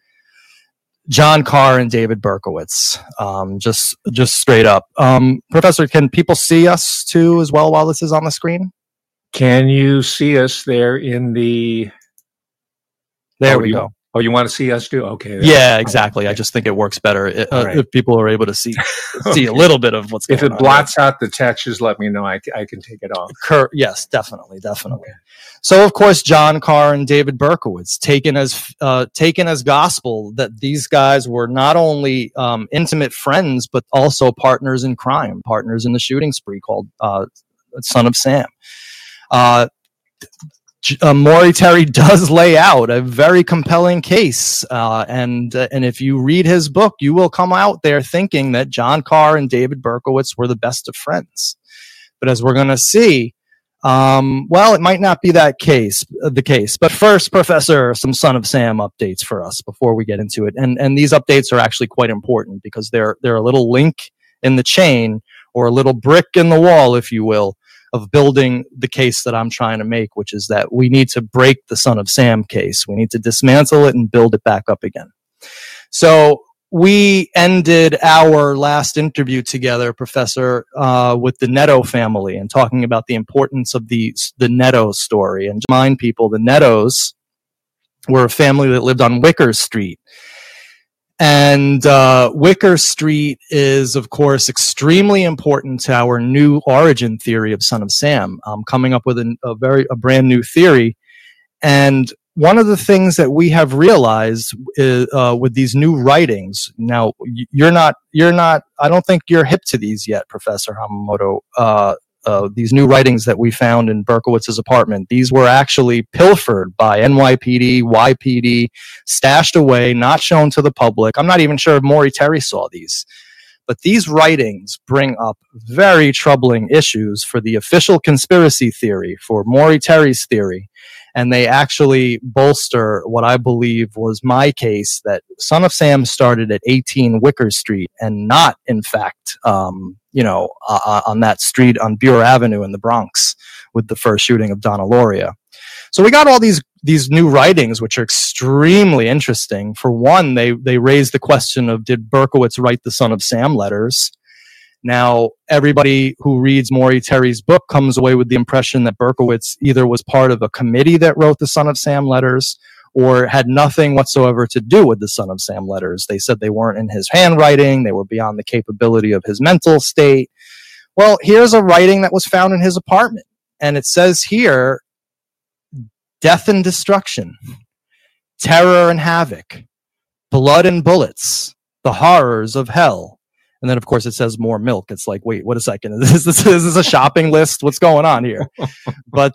E: John Carr and David Berkowitz, just straight up. Professor, can people see us too as well while this is on the screen?
D: Can you see us there in the...
E: There we go.
D: Oh, you want to see us too? Okay.
E: Yeah, exactly. I just think it works better if people are able to see a little bit of what's going on.
D: If it blots out the text, just let me know. I can take it off.
E: Yes, definitely. Okay. So, of course, John Carr and David Berkowitz taken as gospel that these guys were not only intimate friends but also partners in crime, partners in the shooting spree called Son of Sam. Maury Terry does lay out a very compelling case, and if you read his book, you will come out there thinking that John Carr and David Berkowitz were the best of friends. But as we're going to see, it might not be the case. But first, Professor, some Son of Sam updates for us before we get into it, and these updates are actually quite important because they're a little link in the chain or a little brick in the wall, if you will, of building the case that I'm trying to make, which is that we need to break the Son of Sam case. We need to dismantle it and build it back up again. So we ended our last interview together, Professor, with the Netto family and talking about the importance of the Netto story. And to remind people, the Nettos were a family that lived on Wicker Street. And Wicker Street is, of course, extremely important to our new origin theory of Son of Sam. I'm coming up with a brand new theory. And one of the things that we have realized is, with these new writings, now you're not, I don't think you're hip to these yet, Professor Hamamoto. These new writings that we found in Berkowitz's apartment, these were actually pilfered by NYPD, YPD, stashed away, not shown to the public. I'm not even sure if Maury Terry saw these. But these writings bring up very troubling issues for the official conspiracy theory, for Maury Terry's theory. And they actually bolster what I believe was my case, that Son of Sam started at 18 Wicker Street and not, in fact, on that street on Buer Avenue in the Bronx with the first shooting of Donna Lauria. So we got all these new writings, which are extremely interesting. For one, they raise the question of, did Berkowitz write the Son of Sam letters? Now, everybody who reads Maury Terry's book comes away with the impression that Berkowitz either was part of a committee that wrote the Son of Sam letters or had nothing whatsoever to do with the Son of Sam letters. They said they weren't in his handwriting. They were beyond the capability of his mental state. Well, here's a writing that was found in his apartment. And it says here, death and destruction, terror and havoc, blood and bullets, the horrors of hell. And then, of course, it says more milk. It's like, wait, what a second. Is this a shopping list? What's going on here? But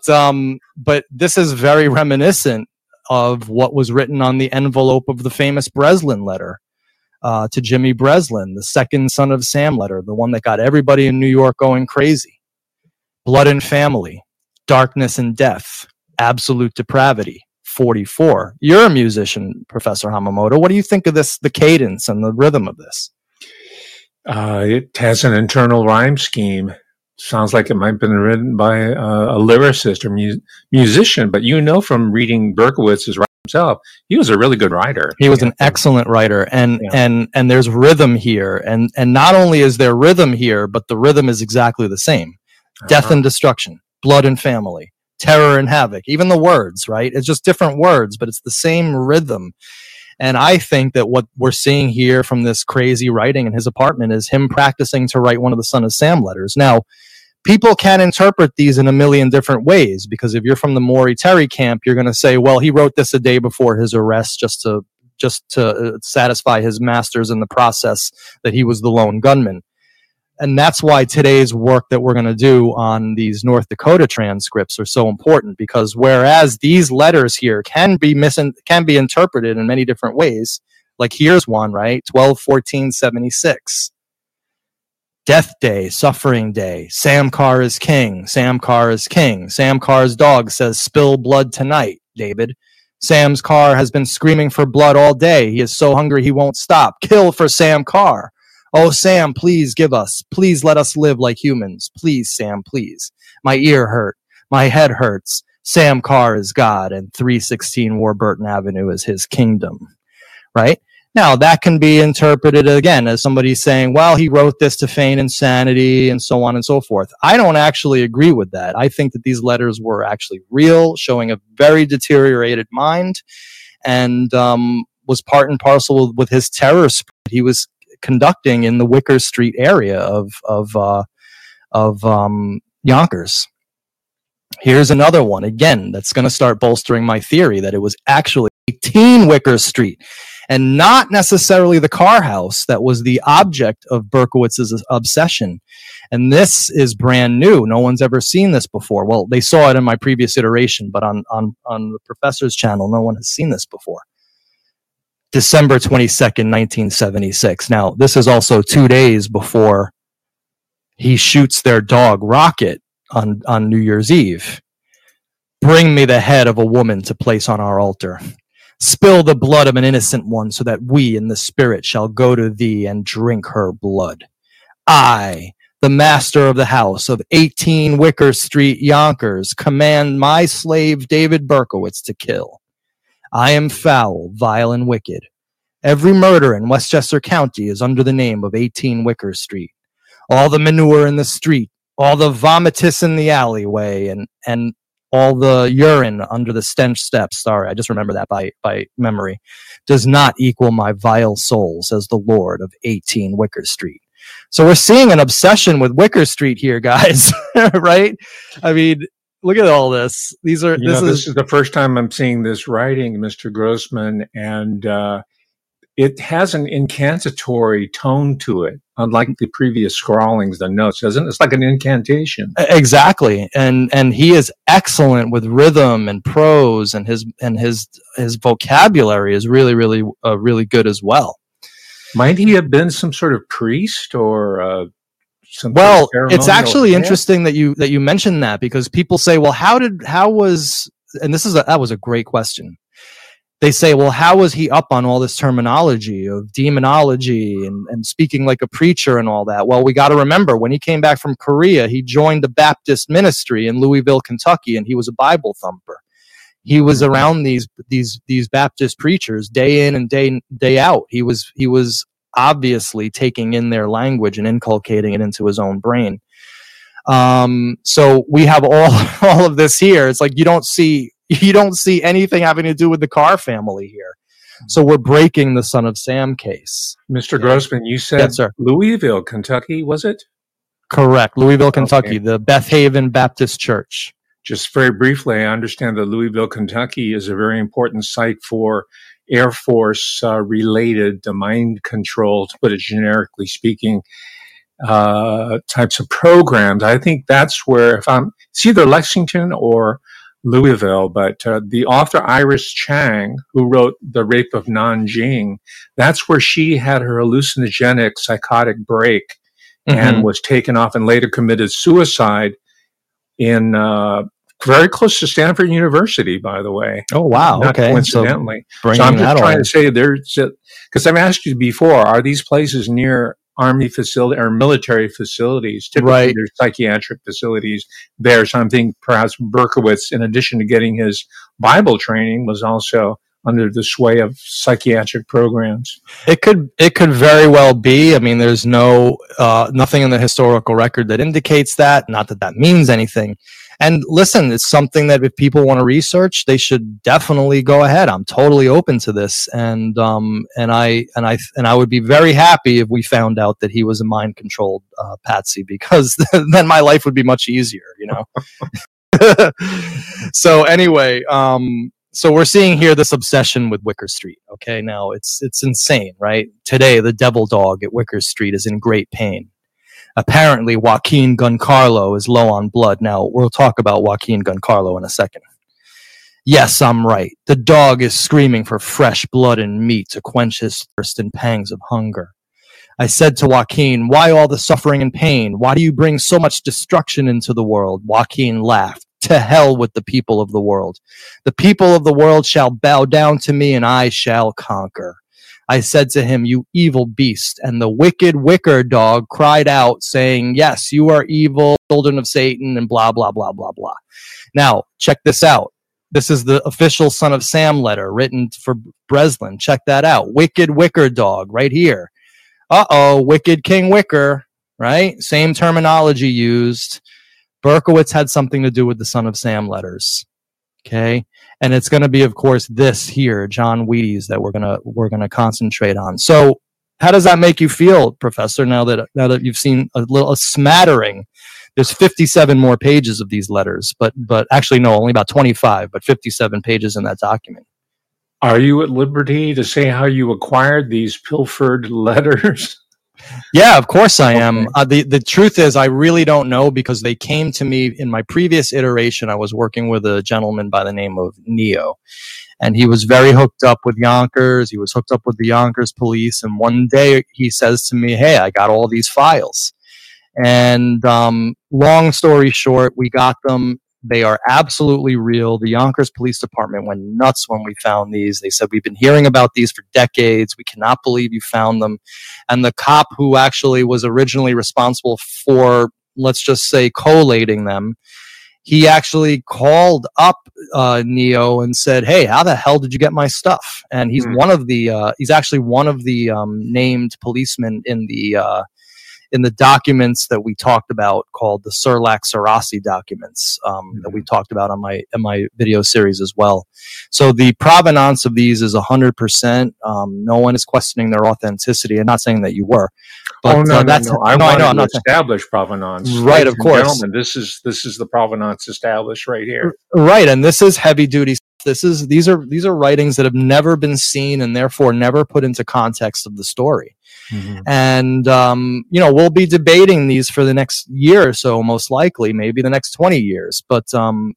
E: this is very reminiscent of what was written on the envelope of the famous Breslin letter to Jimmy Breslin, the second Son of Sam letter, the one that got everybody in New York going crazy. Blood and family, darkness and death, absolute depravity, 44. You're a musician, Professor Hamamoto. What do you think of this, the cadence and the rhythm of this?
D: It has an internal rhyme scheme. Sounds like it might have been written by a lyricist or musician, but from reading Berkowitz's writing himself, he was a really good writer.
E: He was an excellent writer, and there's rhythm here, and not only is there rhythm here, but the rhythm is exactly the same. Death and destruction, blood and family, terror and havoc, even the words, right? It's just different words, but it's the same rhythm. And I think that what we're seeing here from this crazy writing in his apartment is him practicing to write one of the Son of Sam letters. Now, people can interpret these in a million different ways, because if you're from the Maury Terry camp, you're going to say, well, he wrote this a day before his arrest just to satisfy his masters in the process that he was the lone gunman. And that's why today's work that we're going to do on these North Dakota transcripts are so important, because whereas these letters here can be interpreted in many different ways, like here's one, right? 12/14/76. Death day, suffering day. Sam Carr is king. Sam Carr is king. Sam Carr's dog says, spill blood tonight, David. Sam's Carr has been screaming for blood all day. He is so hungry he won't stop. Kill for Sam Carr. Oh, Sam, please give us. Please let us live like humans. Please, Sam, please. My ear hurt. My head hurts. Sam Carr is God, and 316 Warburton Avenue is his kingdom. Right? Now, that can be interpreted, again, as somebody saying, well, he wrote this to feign insanity, and so on and so forth. I don't actually agree with that. I think that these letters were actually real, showing a very deteriorated mind, and was part and parcel with his terror spread he was conducting in the Wicker Street area of Yonkers. Here's another one, again, that's going to start bolstering my theory that it was actually 18 Wicker Street and not necessarily the car house that was the object of Berkowitz's obsession. And this is brand new. No one's ever seen this before. Well, they saw it in my previous iteration, but on the professor's channel, no one has seen this before. December 22nd, 1976. Now, this is also 2 days before he shoots their dog Rocket on New Year's Eve. Bring me the head of a woman to place on our altar. Spill the blood of an innocent one, so that we in the spirit shall go to thee and drink her blood. I, the master of the house of 18 Wicker Street, Yonkers, command my slave David Berkowitz to kill. I am foul, vile, and wicked. Every murder in Westchester County is under the name of 18 Wicker Street. All the manure in the street, all the vomitus in the alleyway, and all the urine under the stench steps, sorry, I just remember that by memory, does not equal my vile soul, says the Lord of 18 Wicker Street. So we're seeing an obsession with Wicker Street here, guys, right? I mean, look at all this. This is
D: the first time I'm seeing this writing, Mr. Grossman, and it has an incantatory tone to it, unlike the previous scrawlings, the notes, doesn't it? It's like an incantation.
E: Exactly, and he is excellent with rhythm and prose, and his vocabulary is really good as well.
D: Might he have been some sort of priest or some?
E: Well, it's actually interesting that you mentioned that, because people say, well, that was a great question. They say, well, how was he up on all this terminology of demonology and speaking like a preacher and all that? Well, we got to remember, when he came back from Korea, he joined the Baptist ministry in Louisville, Kentucky, and he was a Bible thumper. He was around these Baptist preachers day in and day out. He was obviously taking in their language and inculcating it into his own brain. So we have all of this here. It's like you don't see anything having to do with the Carr family here. So we're breaking the Son of Sam case.
D: Mr. Grossman, you said
E: yes, sir.
D: Louisville, Kentucky, was it?
E: Correct. Louisville, Kentucky, the Beth Haven Baptist Church.
D: Just very briefly, I understand that Louisville, Kentucky is a very important site for Air Force related mind control, to put it generically speaking, types of programs. I think that's where, it's either Lexington or Louisville, but the author Iris Chang, who wrote The Rape of Nanjing, that's where she had her hallucinogenic psychotic break and was taken off and later committed suicide in very close to Stanford University, by the way.
E: Oh, wow.
D: Not
E: okay.
D: coincidentally. So I'm just trying to say because I've asked you before, are these places near Army facility or military facilities? Typically, there's psychiatric facilities there. So I'm thinking perhaps Berkowitz, in addition to getting his Bible training, was also under the sway of psychiatric programs.
E: It could very well be. I mean, there's nothing in the historical record that indicates that. Not that that means anything. And listen, it's something that if people want to research, they should definitely go ahead. I'm totally open to this, and I would be very happy if we found out that he was a mind controlled patsy, because then my life would be much easier, you know. So anyway, so we're seeing here this obsession with Wicker Street. Okay, now it's insane, right? Today, the devil dog at Wicker Street is in great pain. Apparently, Joaquin Guncarlo is low on blood. Now, we'll talk about Joaquin Guncarlo in a second. Yes, I'm right. The dog is screaming for fresh blood and meat to quench his thirst and pangs of hunger. I said to Joaquin, why all the suffering and pain? Why do you bring so much destruction into the world? Joaquin laughed. To hell with the people of the world. The people of the world shall bow down to me, and I shall conquer. I said to him, you evil beast. And the wicked wicker dog cried out, saying, yes, you are evil, children of Satan, and blah, blah, blah, blah, blah. Now, check this out. This is the official Son of Sam letter written for Breslin. Check that out. Wicked wicker dog, right here. Wicked King Wicker, right? Same terminology used. Berkowitz had something to do with the Son of Sam letters. Okay. And it's going to be, of course, this here, John Wheaties, that we're going to concentrate on. So how does that make you feel, Professor, now that you've seen a smattering? There's 57 more pages of these letters, but actually, no, only about 25, but 57 pages in that document.
D: Are you at liberty to say how you acquired these pilfered letters?
E: Yeah, of course I am. The truth is, I really don't know, because they came to me in my previous iteration. I was working with a gentleman by the name of Neo, and he was very hooked up with Yonkers. He was hooked up with the Yonkers police, and one day he says to me, hey, I got all these files. And long story short, we got them. They are absolutely real. The Yonkers Police Department went nuts when we found these. They said, we've been hearing about these for decades. We cannot believe you found them. And the cop who actually was originally responsible for, let's just say, collating them, he actually called up Neo and said, "Hey, how the hell did you get my stuff?" And he's he's actually one of the named policemen in the documents that we talked about, called the Serlac-Sarasi documents, that we talked about on my video series as well. So the provenance of these is 100%. No one is questioning their authenticity. I'm not saying that you were. But,
D: no. I know. I'm
E: not
D: establish provenance.
E: Right, of course.
D: Gentlemen, this is the provenance established right here.
E: Right, and this is heavy duty. These are writings that have never been seen and therefore never put into context of the story. Mm-hmm. And we'll be debating these for the next year or so, most likely, maybe the next 20 years. But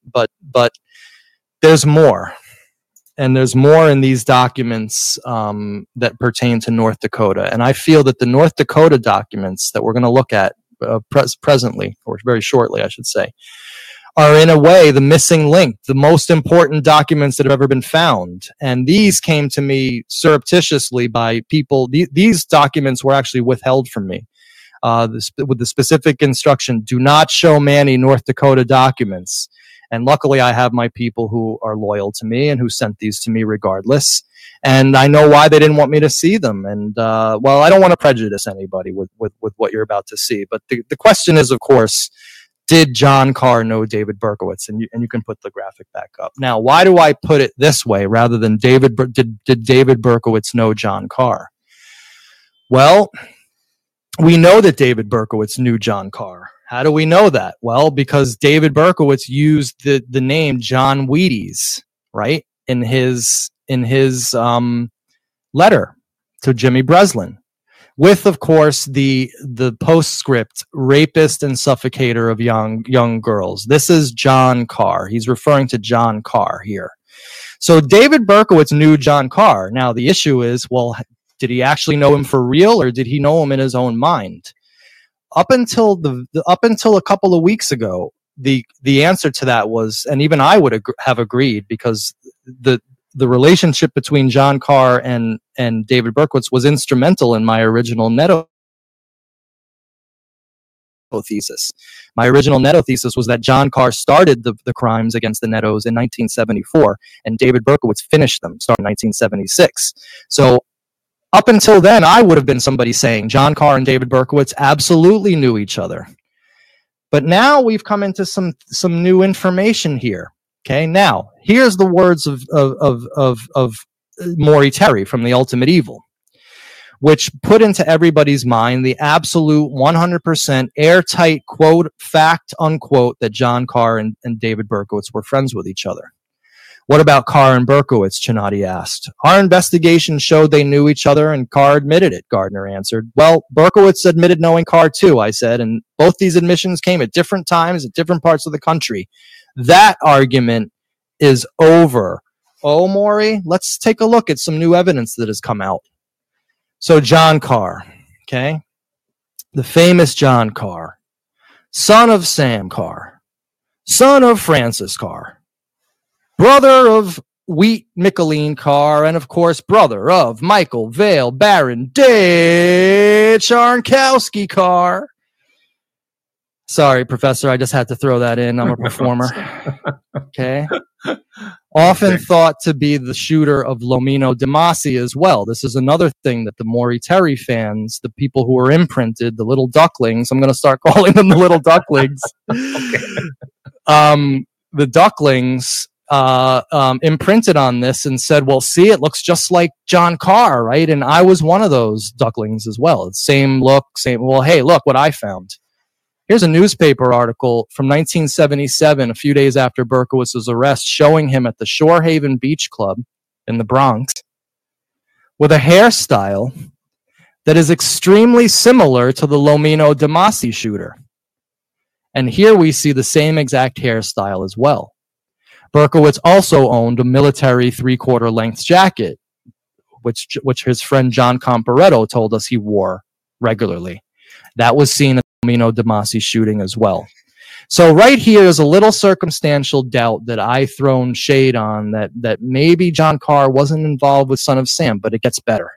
E: there's more. And there's more in these documents that pertain to North Dakota. And I feel that the North Dakota documents that we're going to look at presently, or very shortly, I should say, are in a way the missing link, the most important documents that have ever been found. And these came to me surreptitiously by people. These documents were actually withheld from me with the specific instruction, do not show Manny North Dakota documents. And luckily, I have my people who are loyal to me and who sent these to me regardless. And I know why they didn't want me to see them. And, I don't want to prejudice anybody with what you're about to see. But the question is, of course, did John Carr know David Berkowitz? And you can put the graphic back up. Now, why do I put it this way rather than did David Berkowitz know John Carr? Well, we know that David Berkowitz knew John Carr. How do we know that? Well, because David Berkowitz used the name John Wheaties, right, in his letter to Jimmy Breslin, with, of course, the postscript, rapist and suffocator of young girls. This is John Carr. He's referring to John Carr here. So David Berkowitz knew John Carr. Now the issue is, well, did he actually know him for real, or did he know him in his own mind? Up until a couple of weeks ago, the answer to that was, and even I would have agreed, because the relationship between John Carr and David Berkowitz was instrumental in my original Netto thesis. My original Netto thesis was that John Carr started the crimes against the Nettos in 1974, and David Berkowitz finished them starting in 1976. So up until then, I would have been somebody saying John Carr and David Berkowitz absolutely knew each other. But now we've come into some new information here. Okay, now here's the words of Maury Terry from The Ultimate Evil, which put into everybody's mind the absolute 100% airtight quote, fact, unquote, that John Carr and David Berkowitz were friends with each other. What about Carr and Berkowitz? Chinati asked. Our investigation showed they knew each other, and Carr admitted it, Gardner answered. Well, Berkowitz admitted knowing Carr too, I said, and both these admissions came at different times at different parts of the country. That argument is over. Oh, Maury, let's take a look at some new evidence that has come out. So John Carr, okay, the famous John Carr, son of Sam Carr, son of Francis Carr, brother of Wheat Mickeline Carr, and of course, brother of Michael Vale Baron de Charnkowski Carr. Sorry, Professor, I just had to throw that in. I'm a performer. Okay. Often thought to be the shooter of Lomino DeMasi as well. This is another thing that the Maury Terry fans, the people who are imprinted, the little ducklings, I'm going to start calling them the little ducklings. The ducklings imprinted on this and said, well, see, it looks just like John Carr, right? And I was one of those ducklings as well. Same look, well, hey, look what I found. Here's a newspaper article from 1977, a few days after Berkowitz's arrest, showing him at the Shore Haven Beach Club in the Bronx with a hairstyle that is extremely similar to the Lomino DeMasi shooter. And here we see the same exact hairstyle as well. Berkowitz also owned a military 3/4 length jacket, which his friend John Comparetto told us he wore regularly. That was seen at the Lomino DeMasi shooting as well. So right here is a little circumstantial doubt that I thrown shade on that maybe John Carr wasn't involved with Son of Sam, but it gets better.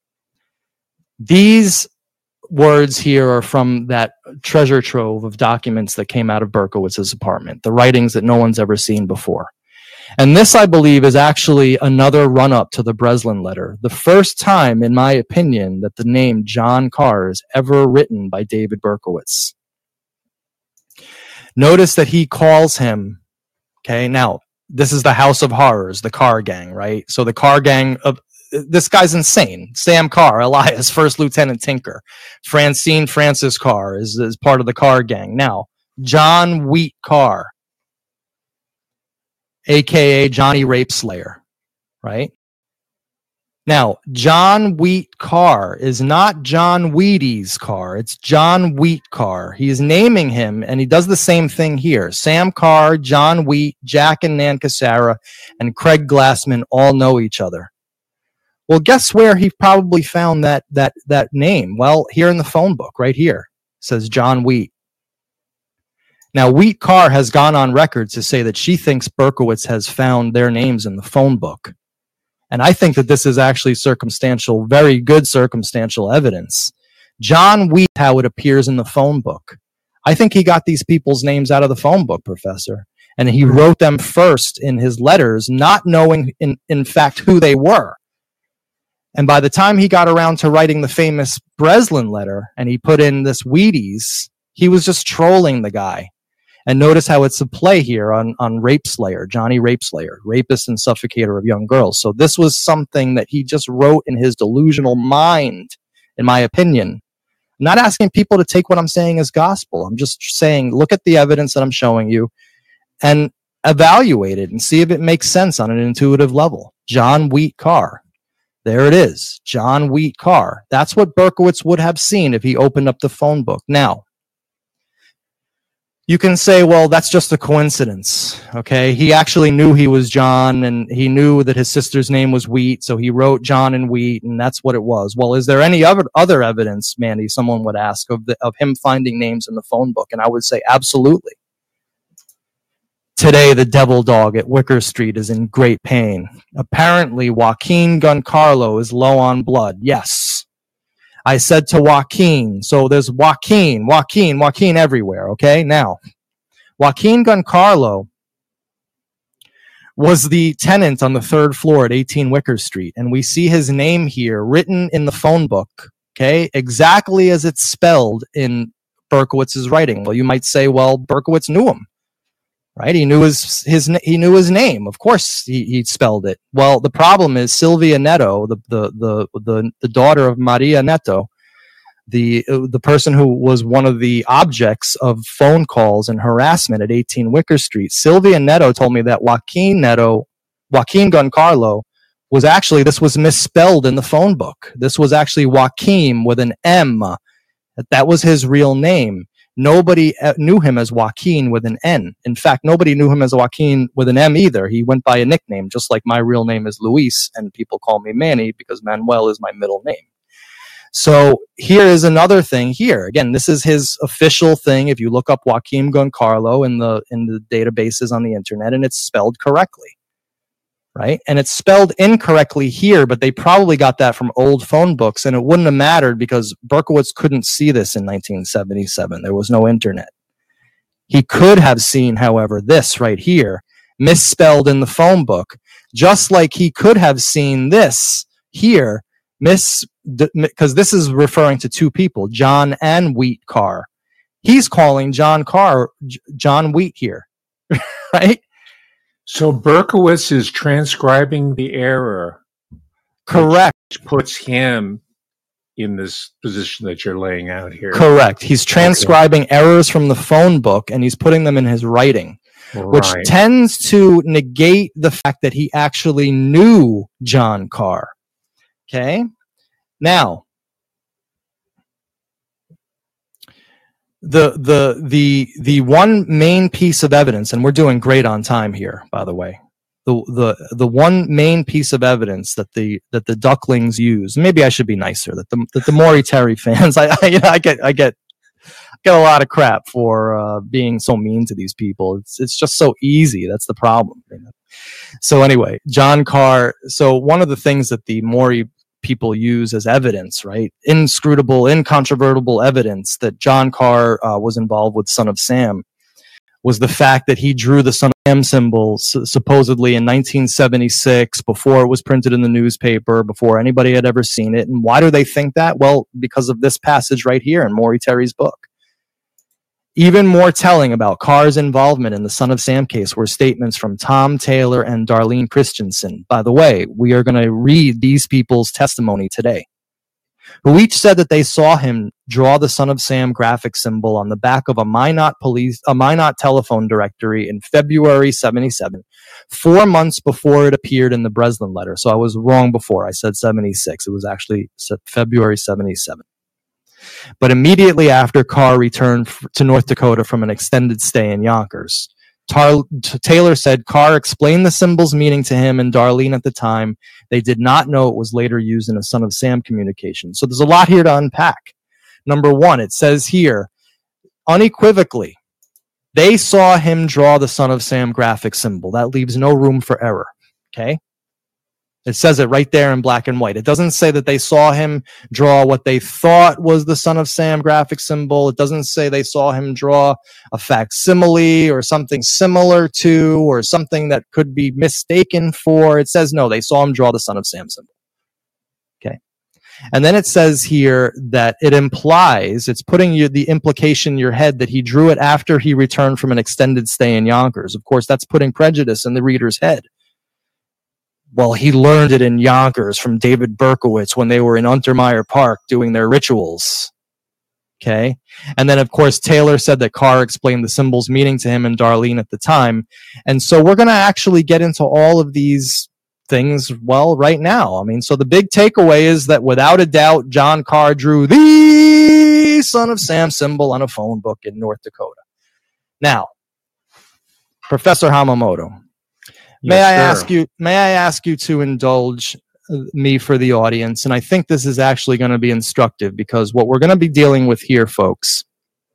E: These words here are from that treasure trove of documents that came out of Berkowitz's apartment, the writings that no one's ever seen before. And this, I believe, is actually another run-up to the Breslin letter. The first time, in my opinion, that the name John Carr is ever written by David Berkowitz. Notice that he calls him, okay, now, this is the House of Horrors, the Carr gang, right? So the Carr gang, this guy's insane. Sam Carr, Elias, First Lieutenant Tinker. Francine Francis Carr is part of the Carr gang. Now, John Wheat Carr, a.k.a. Johnny Rape Slayer, right? Now, John Wheat Carr is not John Wheaties Carr. It's John Wheat Carr. He is naming him, and he does the same thing here. Sam Carr, John Wheat, Jack and Nan Cassara, and Craig Glassman all know each other. Well, guess where he probably found that name? Well, here in the phone book, right here. It says John Wheat. Now, Wheat Carr has gone on record to say that she thinks Berkowitz has found their names in the phone book. And I think that this is actually circumstantial, very good circumstantial evidence. John Wheat, how it appears in the phone book. I think he got these people's names out of the phone book, Professor. And he wrote them first in his letters, not knowing, in fact, who they were. And by the time he got around to writing the famous Breslin letter, and he put in this Wheaties, he was just trolling the guy. And notice how it's a play here on Rape Slayer, Johnny Rape Slayer, rapist and suffocator of young girls. So this was something that he just wrote in his delusional mind, in my opinion. I'm not asking people to take what I'm saying as gospel. I'm just saying, look at the evidence that I'm showing you and evaluate it and see if it makes sense on an intuitive level. John Wheat Carr. There it is. John Wheat Carr. That's what Berkowitz would have seen if he opened up the phone book. Now, you can say, well, that's just a coincidence, okay? He actually knew he was John, and he knew that his sister's name was Wheat, so he wrote John and Wheat, and that's what it was. Well, is there any other evidence, Mandy, someone would ask, of him finding names in the phone book? And I would say, absolutely. Today, the devil dog at Wicker Street is in great pain. Apparently, Joaquin Goncarlo is low on blood. Yes. I said to Joaquin, so there's Joaquin everywhere, okay? Now, Joaquin Goncarlo was the tenant on the third floor at 18 Wicker Street, and we see his name here written in the phone book, okay? Exactly as it's spelled in Berkowitz's writing. Well, you might say, well, Berkowitz knew him, right? He knew he knew his name. Of course, he spelled it. Well, the problem is Sylvia Neto, the daughter of Maria Neto, the person who was one of the objects of phone calls and harassment at 18 Wicker Street. Sylvia Neto told me that Joaquin Goncarlo was actually, this was misspelled in the phone book. This was actually Joaquim with an M. That was his real name. Nobody knew him as Joaquin with an N. In fact, nobody knew him as Joaquin with an M either. He went by a nickname, just like my real name is Luis, and people call me Manny because Manuel is my middle name. So here is another thing here. Again, this is his official thing. If you look up Joaquin Goncarlo in the databases on the internet, and it's spelled correctly. Right? And it's spelled incorrectly here, but they probably got that from old phone books, and it wouldn't have mattered because Berkowitz couldn't see this in 1977. There was no internet. He could have seen, however, this right here, misspelled in the phone book, just like he could have seen this here, because this is referring to two people, John and Wheat Carr. He's calling John Carr John Wheat here, right?
D: So Berkowitz is transcribing the error.
E: Correct.
D: Which puts him in this position that you're laying out here.
E: Correct. He's transcribing errors from the phone book, and he's putting them in his writing, which tends to negate the fact that he actually knew John Carr. Okay? Now, the one main piece of evidence, and we're doing great on time here, by the way. The one main piece of evidence that the Ducklings use, maybe I should be nicer, that the Maury Terry fans, I get a lot of crap for being so mean to these people. It's just so easy. That's the problem. So anyway, John Carr. So one of the things that the Maury people use as evidence, right? Inscrutable, incontrovertible evidence that John Carr was involved with Son of Sam was the fact that he drew the Son of Sam symbol supposedly in 1976 before it was printed in the newspaper, before anybody had ever seen it. And why do they think that? Well, because of this passage right here in Maury Terry's book. Even more telling about Carr's involvement in the Son of Sam case were statements from Tom Taylor and Darlene Christensen. By the way, we are going to read these people's testimony today, who each said that they saw him draw the Son of Sam graphic symbol on the back of a Minot telephone directory in February 77, 4 months before it appeared in the Breslin letter. So I was wrong before. I said 76. It was actually February 77. But immediately after Carr returned to North Dakota from an extended stay in Yonkers, Taylor said Carr explained the symbol's meaning to him and Darlene at the time. They did not know it was later used in a Son of Sam communication. So there's a lot here to unpack. Number one, it says here, unequivocally, they saw him draw the Son of Sam graphic symbol. That leaves no room for error. Okay? It says it right there in black and white. It doesn't say that they saw him draw what they thought was the Son of Sam graphic symbol. It doesn't say they saw him draw a facsimile or something similar to or something that could be mistaken for. It says, no, they saw him draw the Son of Sam symbol. Okay. And then it says here that it implies, it's putting you the implication in your head that he drew it after he returned from an extended stay in Yonkers. Of course, that's putting prejudice in the reader's head. Well, he learned it in Yonkers from David Berkowitz when they were in Untermeyer Park doing their rituals. Okay. And then, of course, Taylor said that Carr explained the symbol's meaning to him and Darlene at the time. And so we're going to actually get into all of these things, well, right now. I mean, so the big takeaway is that without a doubt, John Carr drew the Son of Sam symbol on a phone book in North Dakota. Now, Professor Hamamoto, May I ask you to indulge me for the audience? And I think this is actually going to be instructive because what we're going to be dealing with here, folks,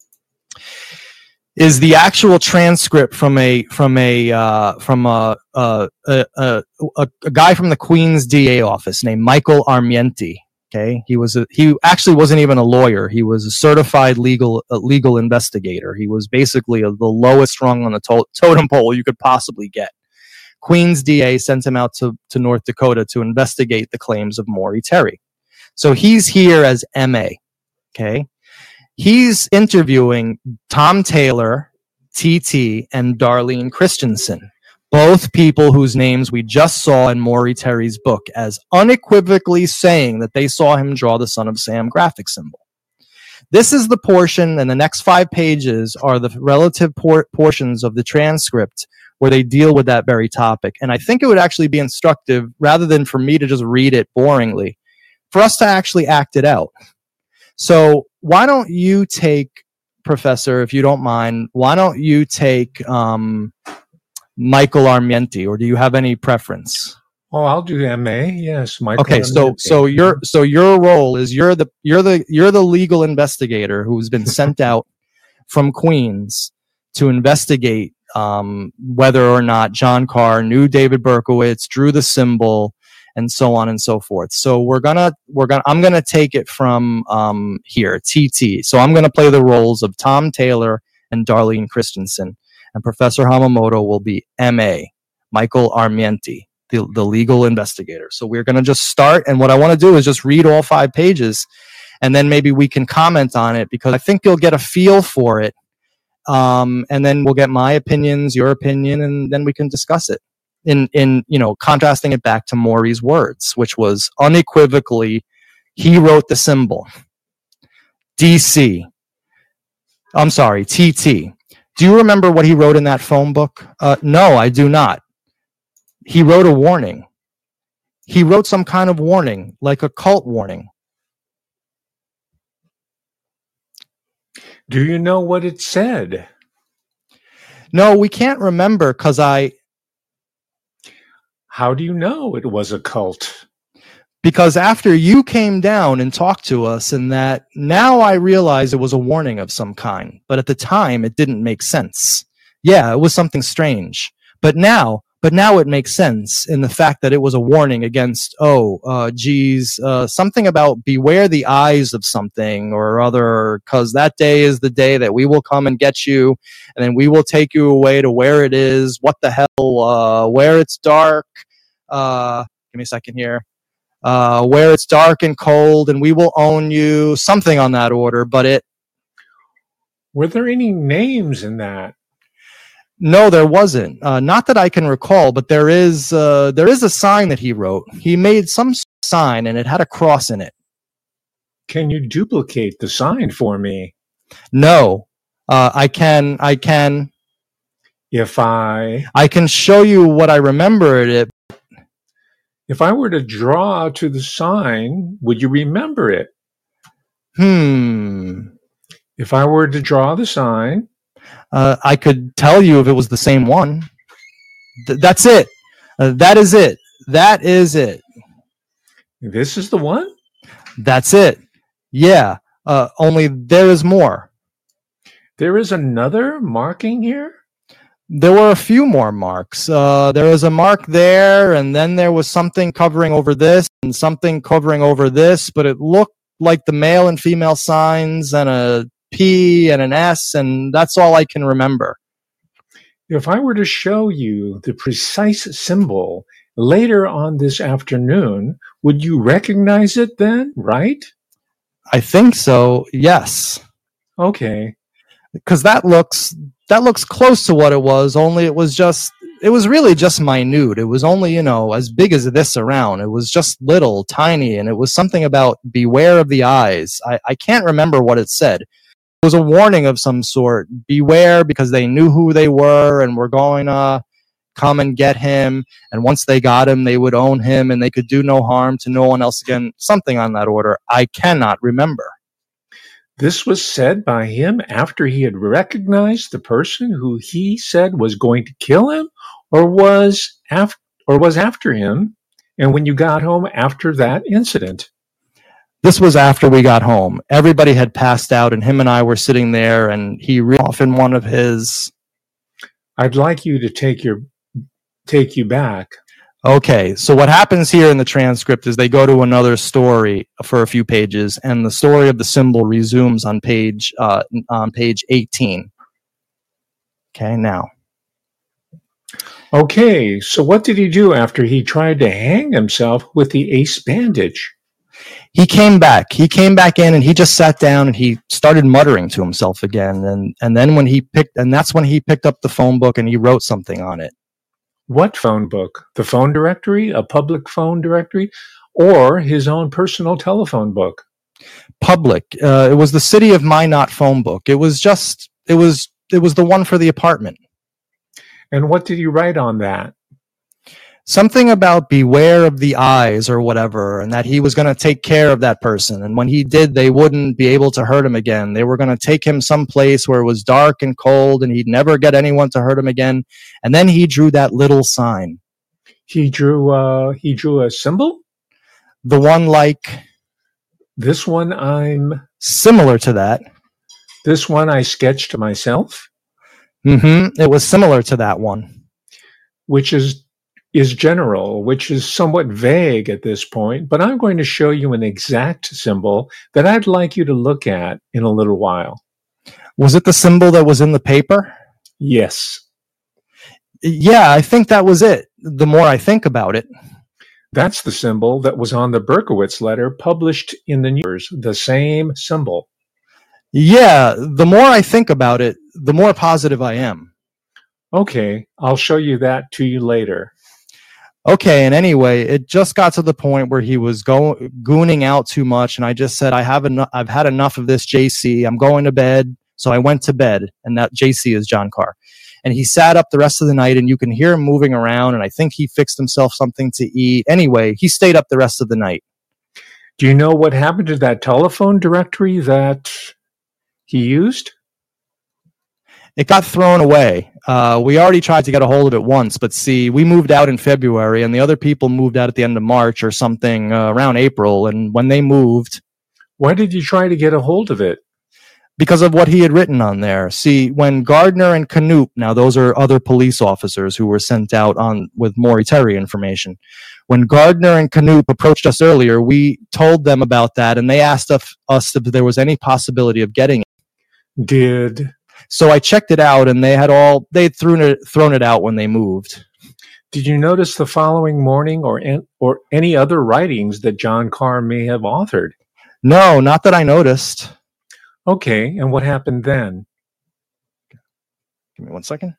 E: is the actual transcript from a guy from the Queens DA office named Michael Armienti. Okay, he actually wasn't even a lawyer. He was a certified legal investigator. He was basically the lowest rung on the totem pole you could possibly get. Queens DA sent him out to North Dakota to investigate the claims of Maury Terry. So he's here as MA, okay? He's interviewing Tom Taylor, TT, and Darlene Christensen, both people whose names we just saw in Maury Terry's book as unequivocally saying that they saw him draw the Son of Sam graphic symbol. This is the portion, and the next 5 pages are the relative portions of the transcript where they deal with that very topic. And I think it would actually be instructive, rather than for me to just read it boringly, for us to actually act it out. So why don't you take, Professor, if you don't mind, why don't you take Michael Armienti, or do you have any preference?
D: Oh, I'll do MA. Yes, Michael.
E: Okay, so your role is you're the legal investigator who's been sent out from Queens to investigate whether or not John Carr knew David Berkowitz, drew the symbol, and so on and so forth. So I'm gonna take it from here, TT. So I'm gonna play the roles of Tom Taylor and Darlene Christensen, and Professor Hamamoto will be MA, Michael Armienti, the legal investigator. So we're gonna just start, and what I want to do is just read all 5 pages, and then maybe we can comment on it because I think you'll get a feel for it. And then we'll get my opinions, your opinion, and then we can discuss it in contrasting it back to Maury's words, which was unequivocally, he wrote the symbol. TT. Do you remember what he wrote in that phone book? No, I do not. He wrote a warning. He wrote some kind of warning, like a cult warning.
D: Do you know what it said?
E: No, we can't remember because
D: How do you know it was a cult?
E: Because after you came down and talked to us, and that now I realize it was a warning of some kind, but at the time it didn't make sense. Yeah, it was something strange, but now it makes sense in the fact that it was a warning against, something about beware the eyes of something or other, because that day is the day that we will come and get you, and then we will take you away to where it is, what the hell, where it's dark. Give me a second here. Where it's dark and cold, and we will own you, something on that order, but
D: Were there any names in that?
E: No, there wasn't. Not that I can recall, but there is a sign that he wrote. He made some sign, and it had a cross in it.
D: Can you duplicate the sign for me?
E: No, I can.
D: If I
E: can show you what I remember it.
D: If I were to draw to the sign, would you remember it? If I were to draw the sign,
E: I could tell you if it was the same one. That's it. That is it. That is it.
D: This is the one?
E: That's it. Yeah. Only there is more.
D: There is another marking here?
E: There were a few more marks. There was a mark there, and then there was something covering over this and something covering over this, but it looked like the male and female signs and a P and an S, and that's all I can remember.
D: If I were to show you the precise symbol later on this afternoon, would you recognize it then, right?
E: I think so, yes.
D: Okay.
E: Because that looks close to what it was, only it was really just minute. It was only, as big as this around. It was just little, tiny, and it was something about beware of the eyes. I can't remember what it said. It was a warning of some sort. Beware, because they knew who they were and were going to come and get him. And once they got him, they would own him and they could do no harm to no one else again. Something on that order. I cannot remember.
D: This was said by him after he had recognized the person who he said was going to kill him, or was after him, and when you got home after that incident?
E: This was after we got home. Everybody had passed out, and him and I were sitting there, and he read off in one of his...
D: I'd like you to take you back.
E: Okay, so what happens here in the transcript is they go to another story for a few pages, and the story of the symbol resumes on page 18. Okay, now.
D: Okay, so what did he do after he tried to hang himself with the ace bandage?
E: He came back. He came back in and he just sat down and he started muttering to himself again. And then that's when he picked up the phone book and he wrote something on it.
D: What phone book? The phone directory, a public phone directory, or his own personal telephone book?
E: Public. It was the City of Minot phone book. It was the one for the apartment.
D: And what did he write on that?
E: Something about beware of the eyes or whatever, and that he was going to take care of that person. And when he did, they wouldn't be able to hurt him again. They were going to take him someplace where it was dark and cold, and he'd never get anyone to hurt him again. And then he drew that little sign.
D: He drew a symbol?
E: The one like...
D: This one I'm...
E: Similar to that.
D: This one I sketched myself?
E: Mm-hmm. It was similar to that one.
D: Which is general, which is somewhat vague at this point, but I'm going to show you an exact symbol that I'd like you to look at in a little while.
E: Was it the symbol that was in the paper?
D: Yes.
E: Yeah, I think that was it, the more I think about it.
D: That's the symbol that was on the Berkowitz letter published in the news, the same symbol.
E: Yeah, the more I think about it, the more positive I am.
D: Okay, I'll show you that to you later.
E: Okay, and anyway, it just got to the point where he was gooning out too much, and I just said, I've had enough of this, JC. I'm going to bed. So I went to bed, and that JC is John Carr. And he sat up the rest of the night, and you can hear him moving around, and I think he fixed himself something to eat. Anyway, he stayed up the rest of the night.
D: Do you know what happened to that telephone directory that he used?
E: It got thrown away. We already tried to get a hold of it once, but see, we moved out in February, and the other people moved out at the end of March or something, around April. And when they moved,
D: Why did you try to get a hold of it?
E: because of what he had written on there. See, when Gardner and Knoop, now those are other police officers who were sent out on with Maury Terry information. When Gardner and Knoop approached us earlier, we told them about that, and they asked us if there was any possibility of getting it.
D: Did
E: So I checked it out, and they'd thrown it out when they moved.
D: Did you notice the following morning or any other writings that John Carr may have authored?
E: No, not that I noticed.
D: Okay, and what happened then?
E: Give me 1 second.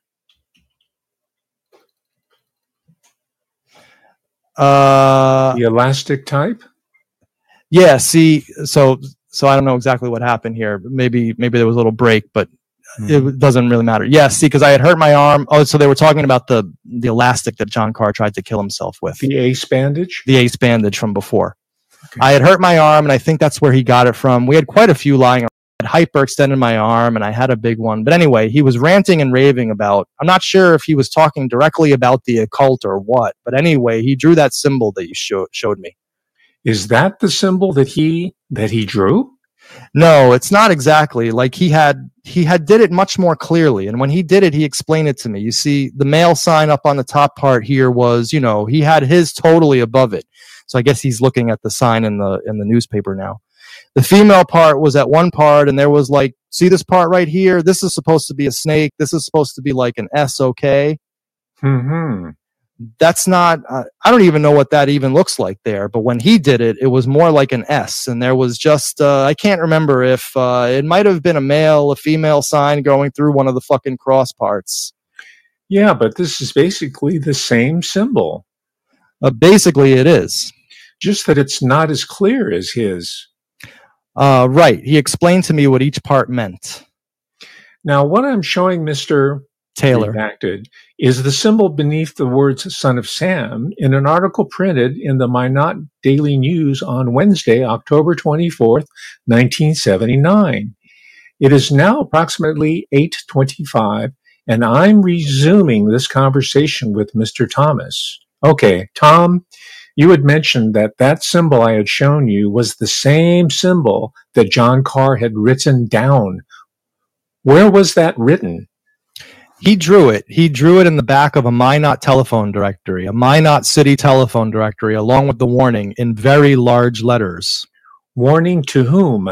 D: The elastic type?
E: Yeah, see, so I don't know exactly what happened here. Maybe there was a little break, but it doesn't really matter. Yeah, see, because I had hurt my arm. Oh, so they were talking about the elastic that John Carr tried to kill himself with.
D: The ace bandage?
E: The ace bandage from before.
D: Okay.
E: I had hurt my arm, and I think that's where he got it from. We had quite a few lying around. I had hyperextended my arm, and I had a big one. But anyway, he was ranting and raving about, I'm not sure if he was talking directly about the occult or what, but anyway, he drew that symbol that you showed me.
D: Is that the symbol that he drew?
E: No, it's not exactly. Like he had did it much more clearly, and when he did it, he explained it to me. You see, the male sign up on the top part here was, he had his totally above it. So I guess he's looking at the sign in the newspaper now. The female part was at one part, and there was like, see this part right here? This is supposed to be a snake. This is supposed to be like an S, okay?
D: Mm-hmm.
E: That's not, I don't even know what that even looks like there. But when he did it, it was more like an S. And there was just, I can't remember if it might have been a female sign going through one of the fucking cross parts.
D: Yeah, but this is basically the same symbol.
E: Basically, it is.
D: Just that it's not as clear as his.
E: Right. He explained to me what each part meant.
D: Now, what I'm showing Mr.
E: Taylor
D: redacted is the symbol beneath the words Son of Sam in an article printed in the Minot Daily News on Wednesday, October 24th, 1979. It is now approximately 8:25, and I'm resuming this conversation with Mr. Thomas. Okay, Tom, you had mentioned that symbol I had shown you was the same symbol that John Carr had written down. Where was that written?
E: He drew it. He drew it in the back of a Minot telephone directory, a Minot city telephone directory, along with the warning in very large letters.
D: Warning to whom?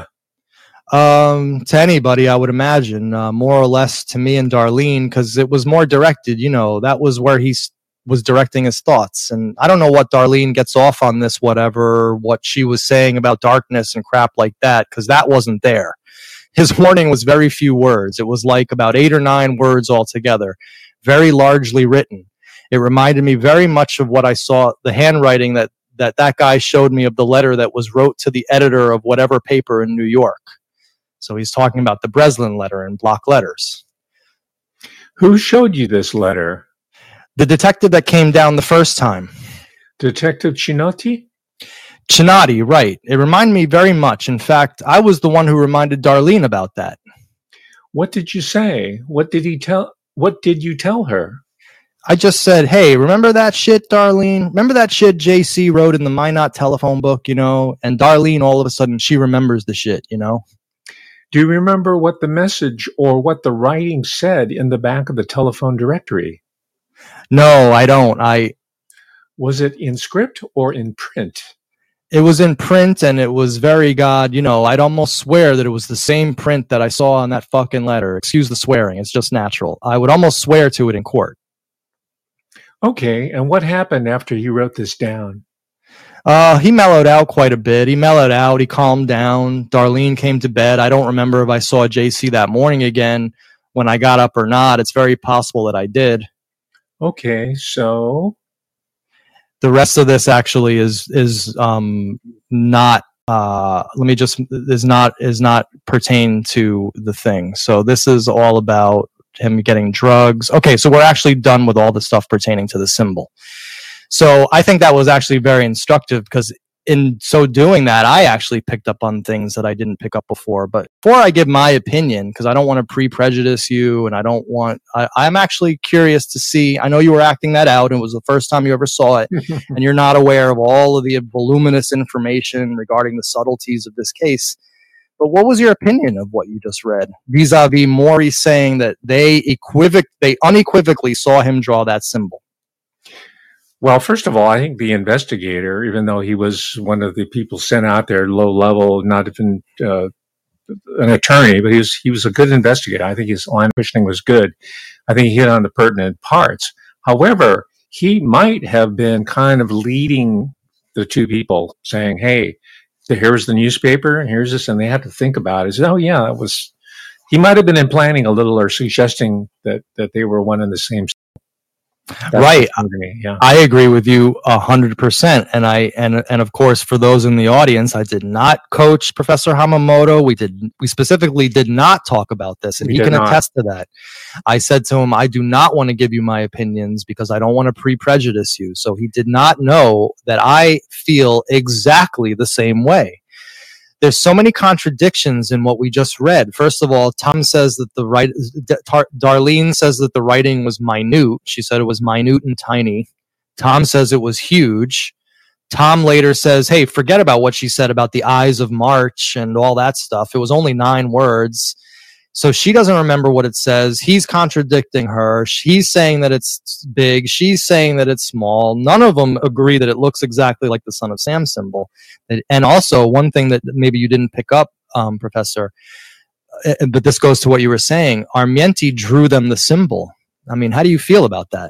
E: To anybody, I would imagine, more or less to me and Darlene, because it was more directed. That was where he was directing his thoughts. And I don't know what Darlene gets off on this, what she was saying about darkness and crap like that, because that wasn't there. His warning was very few words. It was like about 8 or 9 words altogether, very largely written. It reminded me very much of what I saw, the handwriting that guy showed me of the letter that was wrote to the editor of whatever paper in New York. So he's talking about the Breslin letter in block letters.
D: Who showed you this letter?
E: The detective that came down the first time.
D: Detective Chinotti?
E: Chinati, right. It reminded me very much. In fact, I was the one who reminded Darlene about that.
D: What did you say? What did you tell her?
E: I just said, hey, remember that shit, Darlene? Remember that shit JC wrote in the Minot telephone book, And Darlene, all of a sudden, she remembers the shit,
D: Do you remember what the message or what the writing said in the back of the telephone directory?
E: No, I don't.
D: Was it in script or in print?
E: It was in print, and it was very I'd almost swear that it was the same print that I saw on that fucking letter. Excuse the swearing. It's just natural. I would almost swear to it in court.
D: Okay, and what happened after you wrote this down?
E: He mellowed out quite a bit. He mellowed out. He calmed down. Darlene came to bed. I don't remember if I saw JC that morning again when I got up or not. It's very possible that I did.
D: Okay, so
E: the rest of this actually is not is not pertain to the thing. So this is all about him getting drugs. Okay, so we're actually done with all the stuff pertaining to the symbol. So I think that was actually very instructive because in so doing that, I actually picked up on things that I didn't pick up before. But before I give my opinion, because I don't want to pre-prejudice you, and I'm actually curious to see. I know you were acting that out, and it was the first time you ever saw it, and you're not aware of all of the voluminous information regarding the subtleties of this case. But what was your opinion of what you just read, vis-a-vis Maury saying that they unequivocally saw him draw that symbol?
D: Well, first of all, I think the investigator, even though he was one of the people sent out there, low level, not even an attorney, but he was a good investigator. I think his line of questioning was good. I think he hit on the pertinent parts. However, he might have been kind of leading the two people, saying, "Hey, here's the newspaper, and here's this," and they had to think about it. He said, "Oh, yeah, it was." He might have been implanting a little or suggesting that they were one and the same.
E: Right.
D: Yeah.
E: I agree with you 100%. And of course, for those in the audience, I did not coach Professor Hamamoto. We specifically did not talk about this, and he can attest to that. I said to him, I do not want to give you my opinions because I don't want to pre-prejudice you. So he did not know that I feel exactly the same way. There's so many contradictions in what we just read. First of all, Darlene says that the writing was minute. She said it was minute and tiny. Tom says it was huge. Tom later says, hey, forget about what she said about the eyes of March and all that stuff. It was only 9 words. So she doesn't remember what it says. He's contradicting her. He's saying that it's big. She's saying that it's small. None of them agree that it looks exactly like the Son of Sam symbol. And also, one thing that maybe you didn't pick up, Professor, but this goes to what you were saying, Armienti drew them the symbol. I mean, how do you feel about that?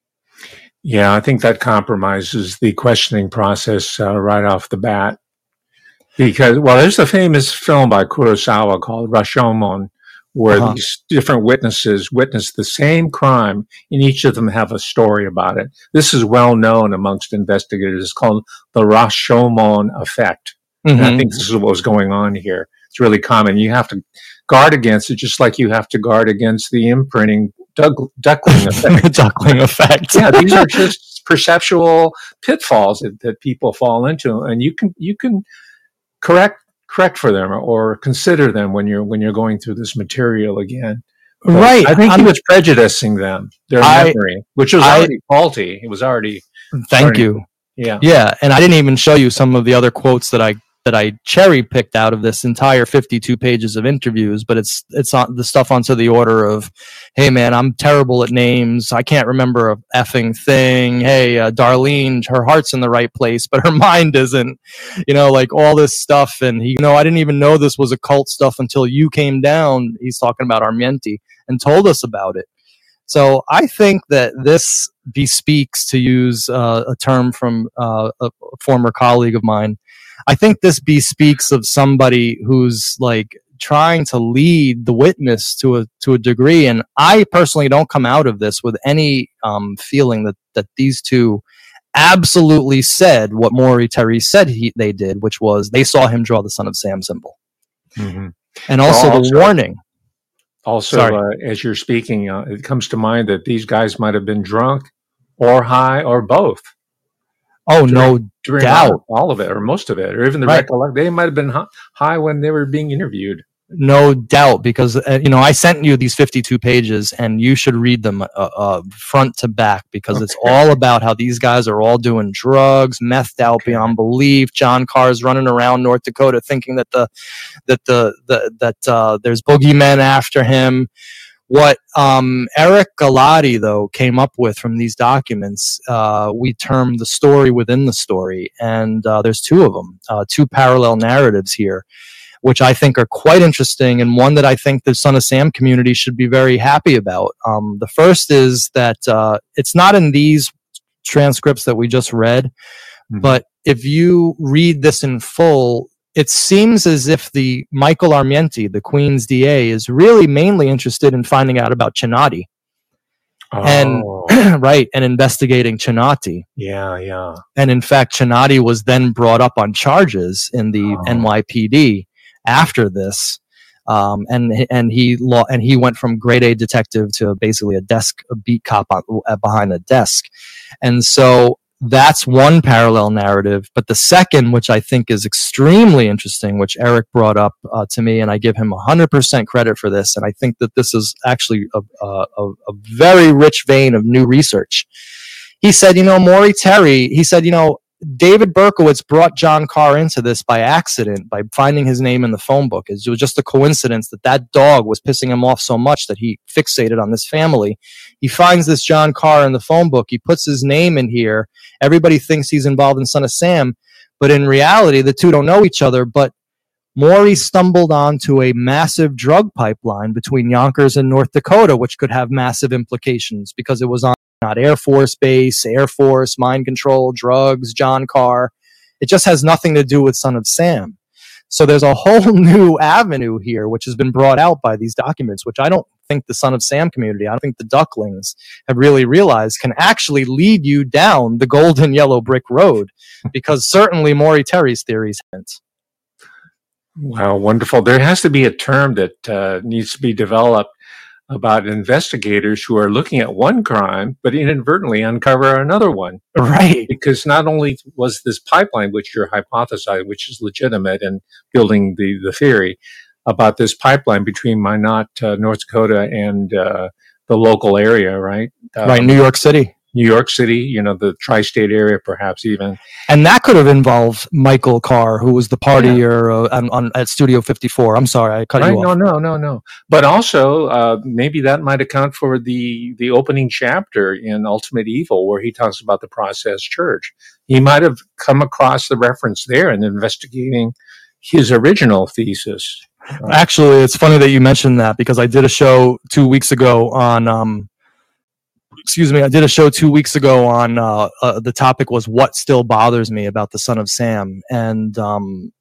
D: Yeah, I think that compromises the questioning process right off the bat. Because, well, there's a famous film by Kurosawa called Rashomon, where these different witnesses witness the same crime, and each of them have a story about it. This is well known amongst investigators. It's called the Rashomon effect. And I think this is what was going on here. It's really common. You have to guard against it, just like you have to guard against the imprinting duckling effect.
E: Duckling effect.
D: Yeah, these are just perceptual pitfalls that people fall into, and you can correct for them or consider them when you're going through this material again. But
E: right.
D: I think he was prejudicing them, their memory, which was already faulty. It was already.
E: Thank you.
D: Yeah.
E: Yeah. And I didn't even show you some of the other quotes that I cherry picked out of this entire 52 pages of interviews, but it's on the stuff onto the order of, hey man, I'm terrible at names. I can't remember a effing thing. Hey, Darlene, her heart's in the right place, but her mind isn't, like all this stuff. And I didn't even know this was occult stuff until you came down. He's talking about Armienti and told us about it. So I think that this bespeaks, to use a term from a former colleague of mine, I think this bespeaks of somebody who's like trying to lead the witness to a degree. And I personally don't come out of this with any feeling that these two absolutely said what Maury Terry said they did, which was they saw him draw the Son of Sam symbol. Mm-hmm. And also the warning.
D: Also, as you're speaking, it comes to mind that these guys might have been drunk or high or both.
E: Oh, no doubt.
D: All of it, or most of it, or even the recollection. They might have been high when they were being interviewed.
E: No doubt, because, I sent you these 52 pages, and you should read them front to back, because it's all about how these guys are all doing drugs, methed out beyond belief. John Carr's running around North Dakota thinking that there's boogeymen after him. What Eric Galati, though, came up with from these documents, we term the story within the story. And there's 2 of them, 2 parallel narratives here, which I think are quite interesting, and one that I think the Son of Sam community should be very happy about. The first is that it's not in these transcripts that we just read, but if you read this in full, it seems as if the Michael Armienti, the Queen's DA, is really mainly interested in finding out about Chinati. And and investigating Chinati.
D: Yeah.
E: And in fact, Chinati was then brought up on charges in the NYPD after this. And he went from grade A detective to basically a beat cop behind a desk. And so that's one parallel narrative. But the second, which I think is extremely interesting, which Eric brought up to me, and I give him 100% credit for this, and I think that this is actually a very rich vein of new research. He said, Maury Terry, he said, David Berkowitz brought John Carr into this by accident, by finding his name in the phone book. It was just a coincidence that dog was pissing him off so much that he fixated on this family. He finds this John Carr in the phone book. He puts his name in here. Everybody thinks he's involved in Son of Sam, but in reality, the two don't know each other. But Maury stumbled onto a massive drug pipeline between Yonkers and North Dakota, which could have massive implications because it was on not Air Force Base, Air Force, mind control, drugs, John Carr. It just has nothing to do with Son of Sam. So there's a whole new avenue here, which has been brought out by these documents, which I don't think the Son of Sam community, I don't think the Ducklings have really realized can actually lead you down the golden yellow brick road, because certainly Maury Terry's theories haven't.
D: Wow, wonderful. There has to be a term that needs to be developed about investigators who are looking at one crime, but inadvertently uncover another one.
E: Right.
D: Because not only was this pipeline, which you're hypothesizing, which is legitimate and building the theory about this pipeline between Minot, North Dakota, and the local area, right?
E: Right, New York City.
D: New York City, the tri-state area, perhaps even.
E: And that could have involved Michael Carr, who was the partier at Studio 54. I'm sorry, I cut you off.
D: No. But also, maybe that might account for the opening chapter in Ultimate Evil, where he talks about the Process Church. He might have come across the reference there in investigating his original thesis.
E: Actually, it's funny that you mentioned that, because I did a show 2 weeks ago on... I did a show 2 weeks ago on the topic was what still bothers me about the Son of Sam, and I'm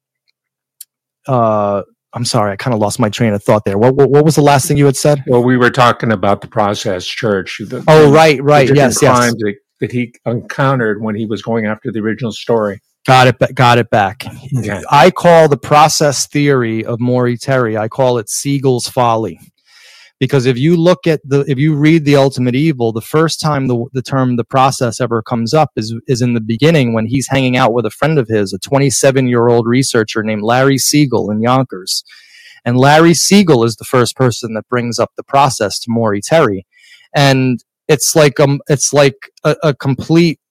E: sorry, I kind of lost my train of thought there. What was the last thing you had said?
D: Well, we were talking about the Process Church.
E: Right. Yes.
D: Crimes that he encountered when he was going after the original story.
E: Got it back.
D: Okay.
E: I call the process theory of Maury Terry, I call it Siegel's folly. Because if you read The Ultimate Evil, the first time the term the process ever comes up is in the beginning, when he's hanging out with a friend of his, a 27-year-old researcher named Larry Siegel in Yonkers. And Larry Siegel is the first person that brings up the process to Maury Terry. And it's like a complete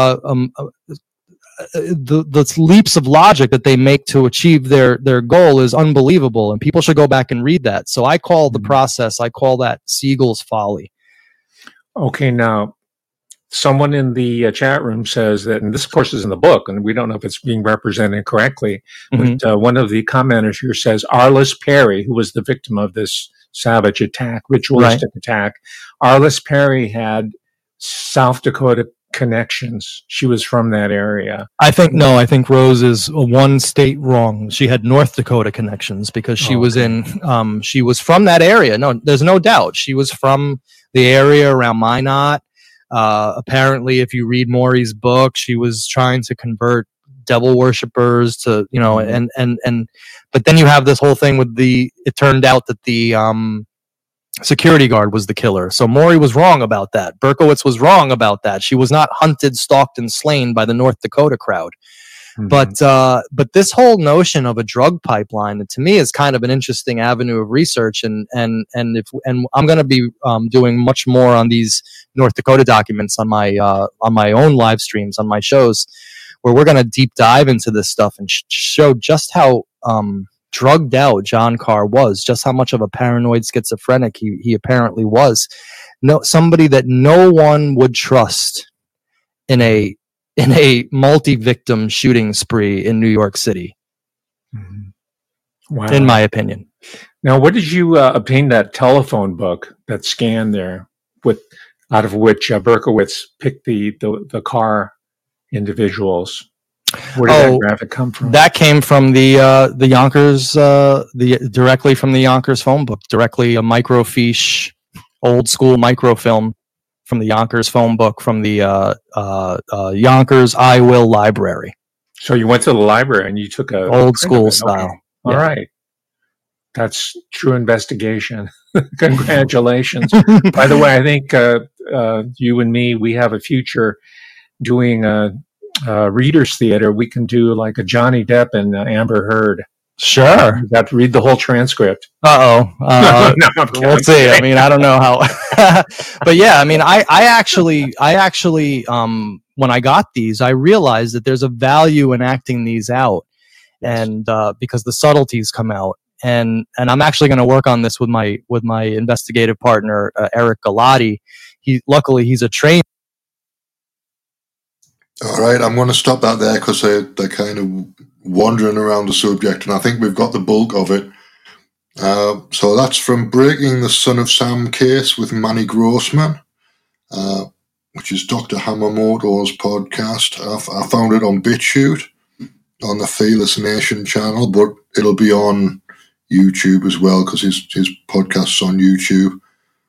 E: the leaps of logic that they make to achieve their goal is unbelievable, and people should go back and read that. So I call the process, I call that Siegel's folly.
D: Okay, now someone in the chat room says that, and this of course is in the book, and we don't know if it's being represented correctly, but one of the commenters here says Arliss Perry, who was the victim of this savage attack, ritualistic attack, Arliss Perry had South Dakota connections. She was from that area. I think
E: Rose is one state wrong. She had North Dakota connections because she was she was from that area. No, there's no doubt. She was from the area around Minot. Apparently, if you read Maury's book, she was trying to convert devil worshippers to, but then you have this whole thing with it turned out that the security guard was the killer. So Maury was wrong about that. Berkowitz was wrong about that. She was not hunted, stalked, and slain by the North Dakota crowd. Mm-hmm. But this whole notion of a drug pipeline, to me, is kind of an interesting avenue of research. And I'm going to be doing much more on these North Dakota documents on my own live streams, on my shows, where we're going to deep dive into this stuff and show just how drugged out John Carr was, just how much of a paranoid schizophrenic he apparently was. Somebody that no one would trust in a multi-victim shooting spree in New York City.
D: Wow.
E: In my opinion.
D: Now, what did you obtain that telephone book, that scan there, out of which Berkowitz picked the Carr individuals? Where did that graphic come from?
E: That came from the Yonkers, directly from the Yonkers phone book, directly a microfiche, old school microfilm from the Yonkers phone book from the Yonkers I Will Library.
D: So you went to the library and you took a
E: old school style.
D: Okay. All right. That's true investigation. Congratulations. By the way, I think you and me, we have a future doing a readers theater, we can do like a Johnny Depp and Amber Heard.
E: Sure.
D: You have to read the whole transcript.
E: No,
D: I'm
E: we'll see. I mean, I don't know how, but yeah, I mean, I actually, when I got these, I realized that there's a value in acting these out, and because the subtleties come out, and I'm actually going to work on this with my investigative partner Eric Galati. Luckily he's a trained.
A: All right, I'm going to stop that there because they're kind of wandering around the subject, and I think we've got the bulk of it. So that's from Breaking the Son of Sam case with Manny Grossman, which is Dr. Hamamoto's podcast. I found it on BitChute on the Fearless Nation channel, but it'll be on YouTube as well because his podcast's on YouTube.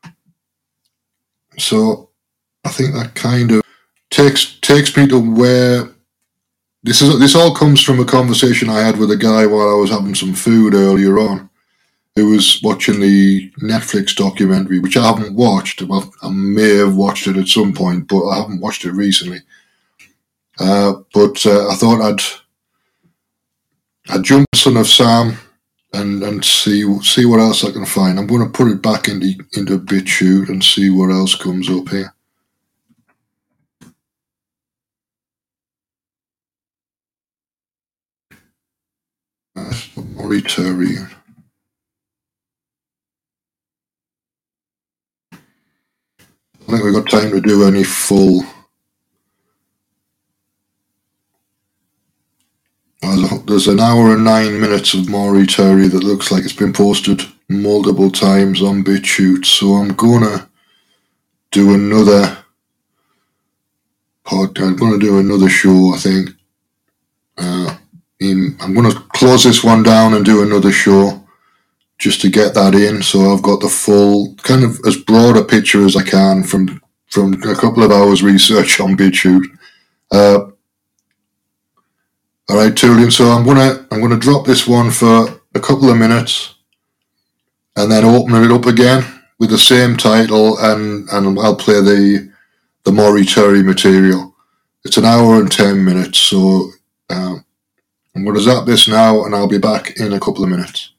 A: So I think that kind of takes me to where this all comes from a conversation I had with a guy while I was having some food earlier on, who was watching the Netflix documentary, which I haven't watched. Well, I may have watched it at some point, but I haven't watched it recently. But I thought I'd jump Son of Sam and see what else I can find. I'm going to put it back into BitChute and see what else comes up here. Mauritarian. I think we've got time to do any full. There's an hour and 9 minutes of Mauritari that looks like it's been posted multiple times on BitChute, so I'm gonna do another podcast. I'm gonna do another show, I think. I'm going to close this one down and do another show just to get that in, so I've got the full, kind of as broad a picture as I can from a couple of hours research on BitChute. All right, Tulian. So I'm gonna drop this one for a couple of minutes, and then open it up again with the same title, and I'll play the Mauritari material. It's an hour and 10 minutes, so. I'm going to zap this now, and I'll be back in a couple of minutes.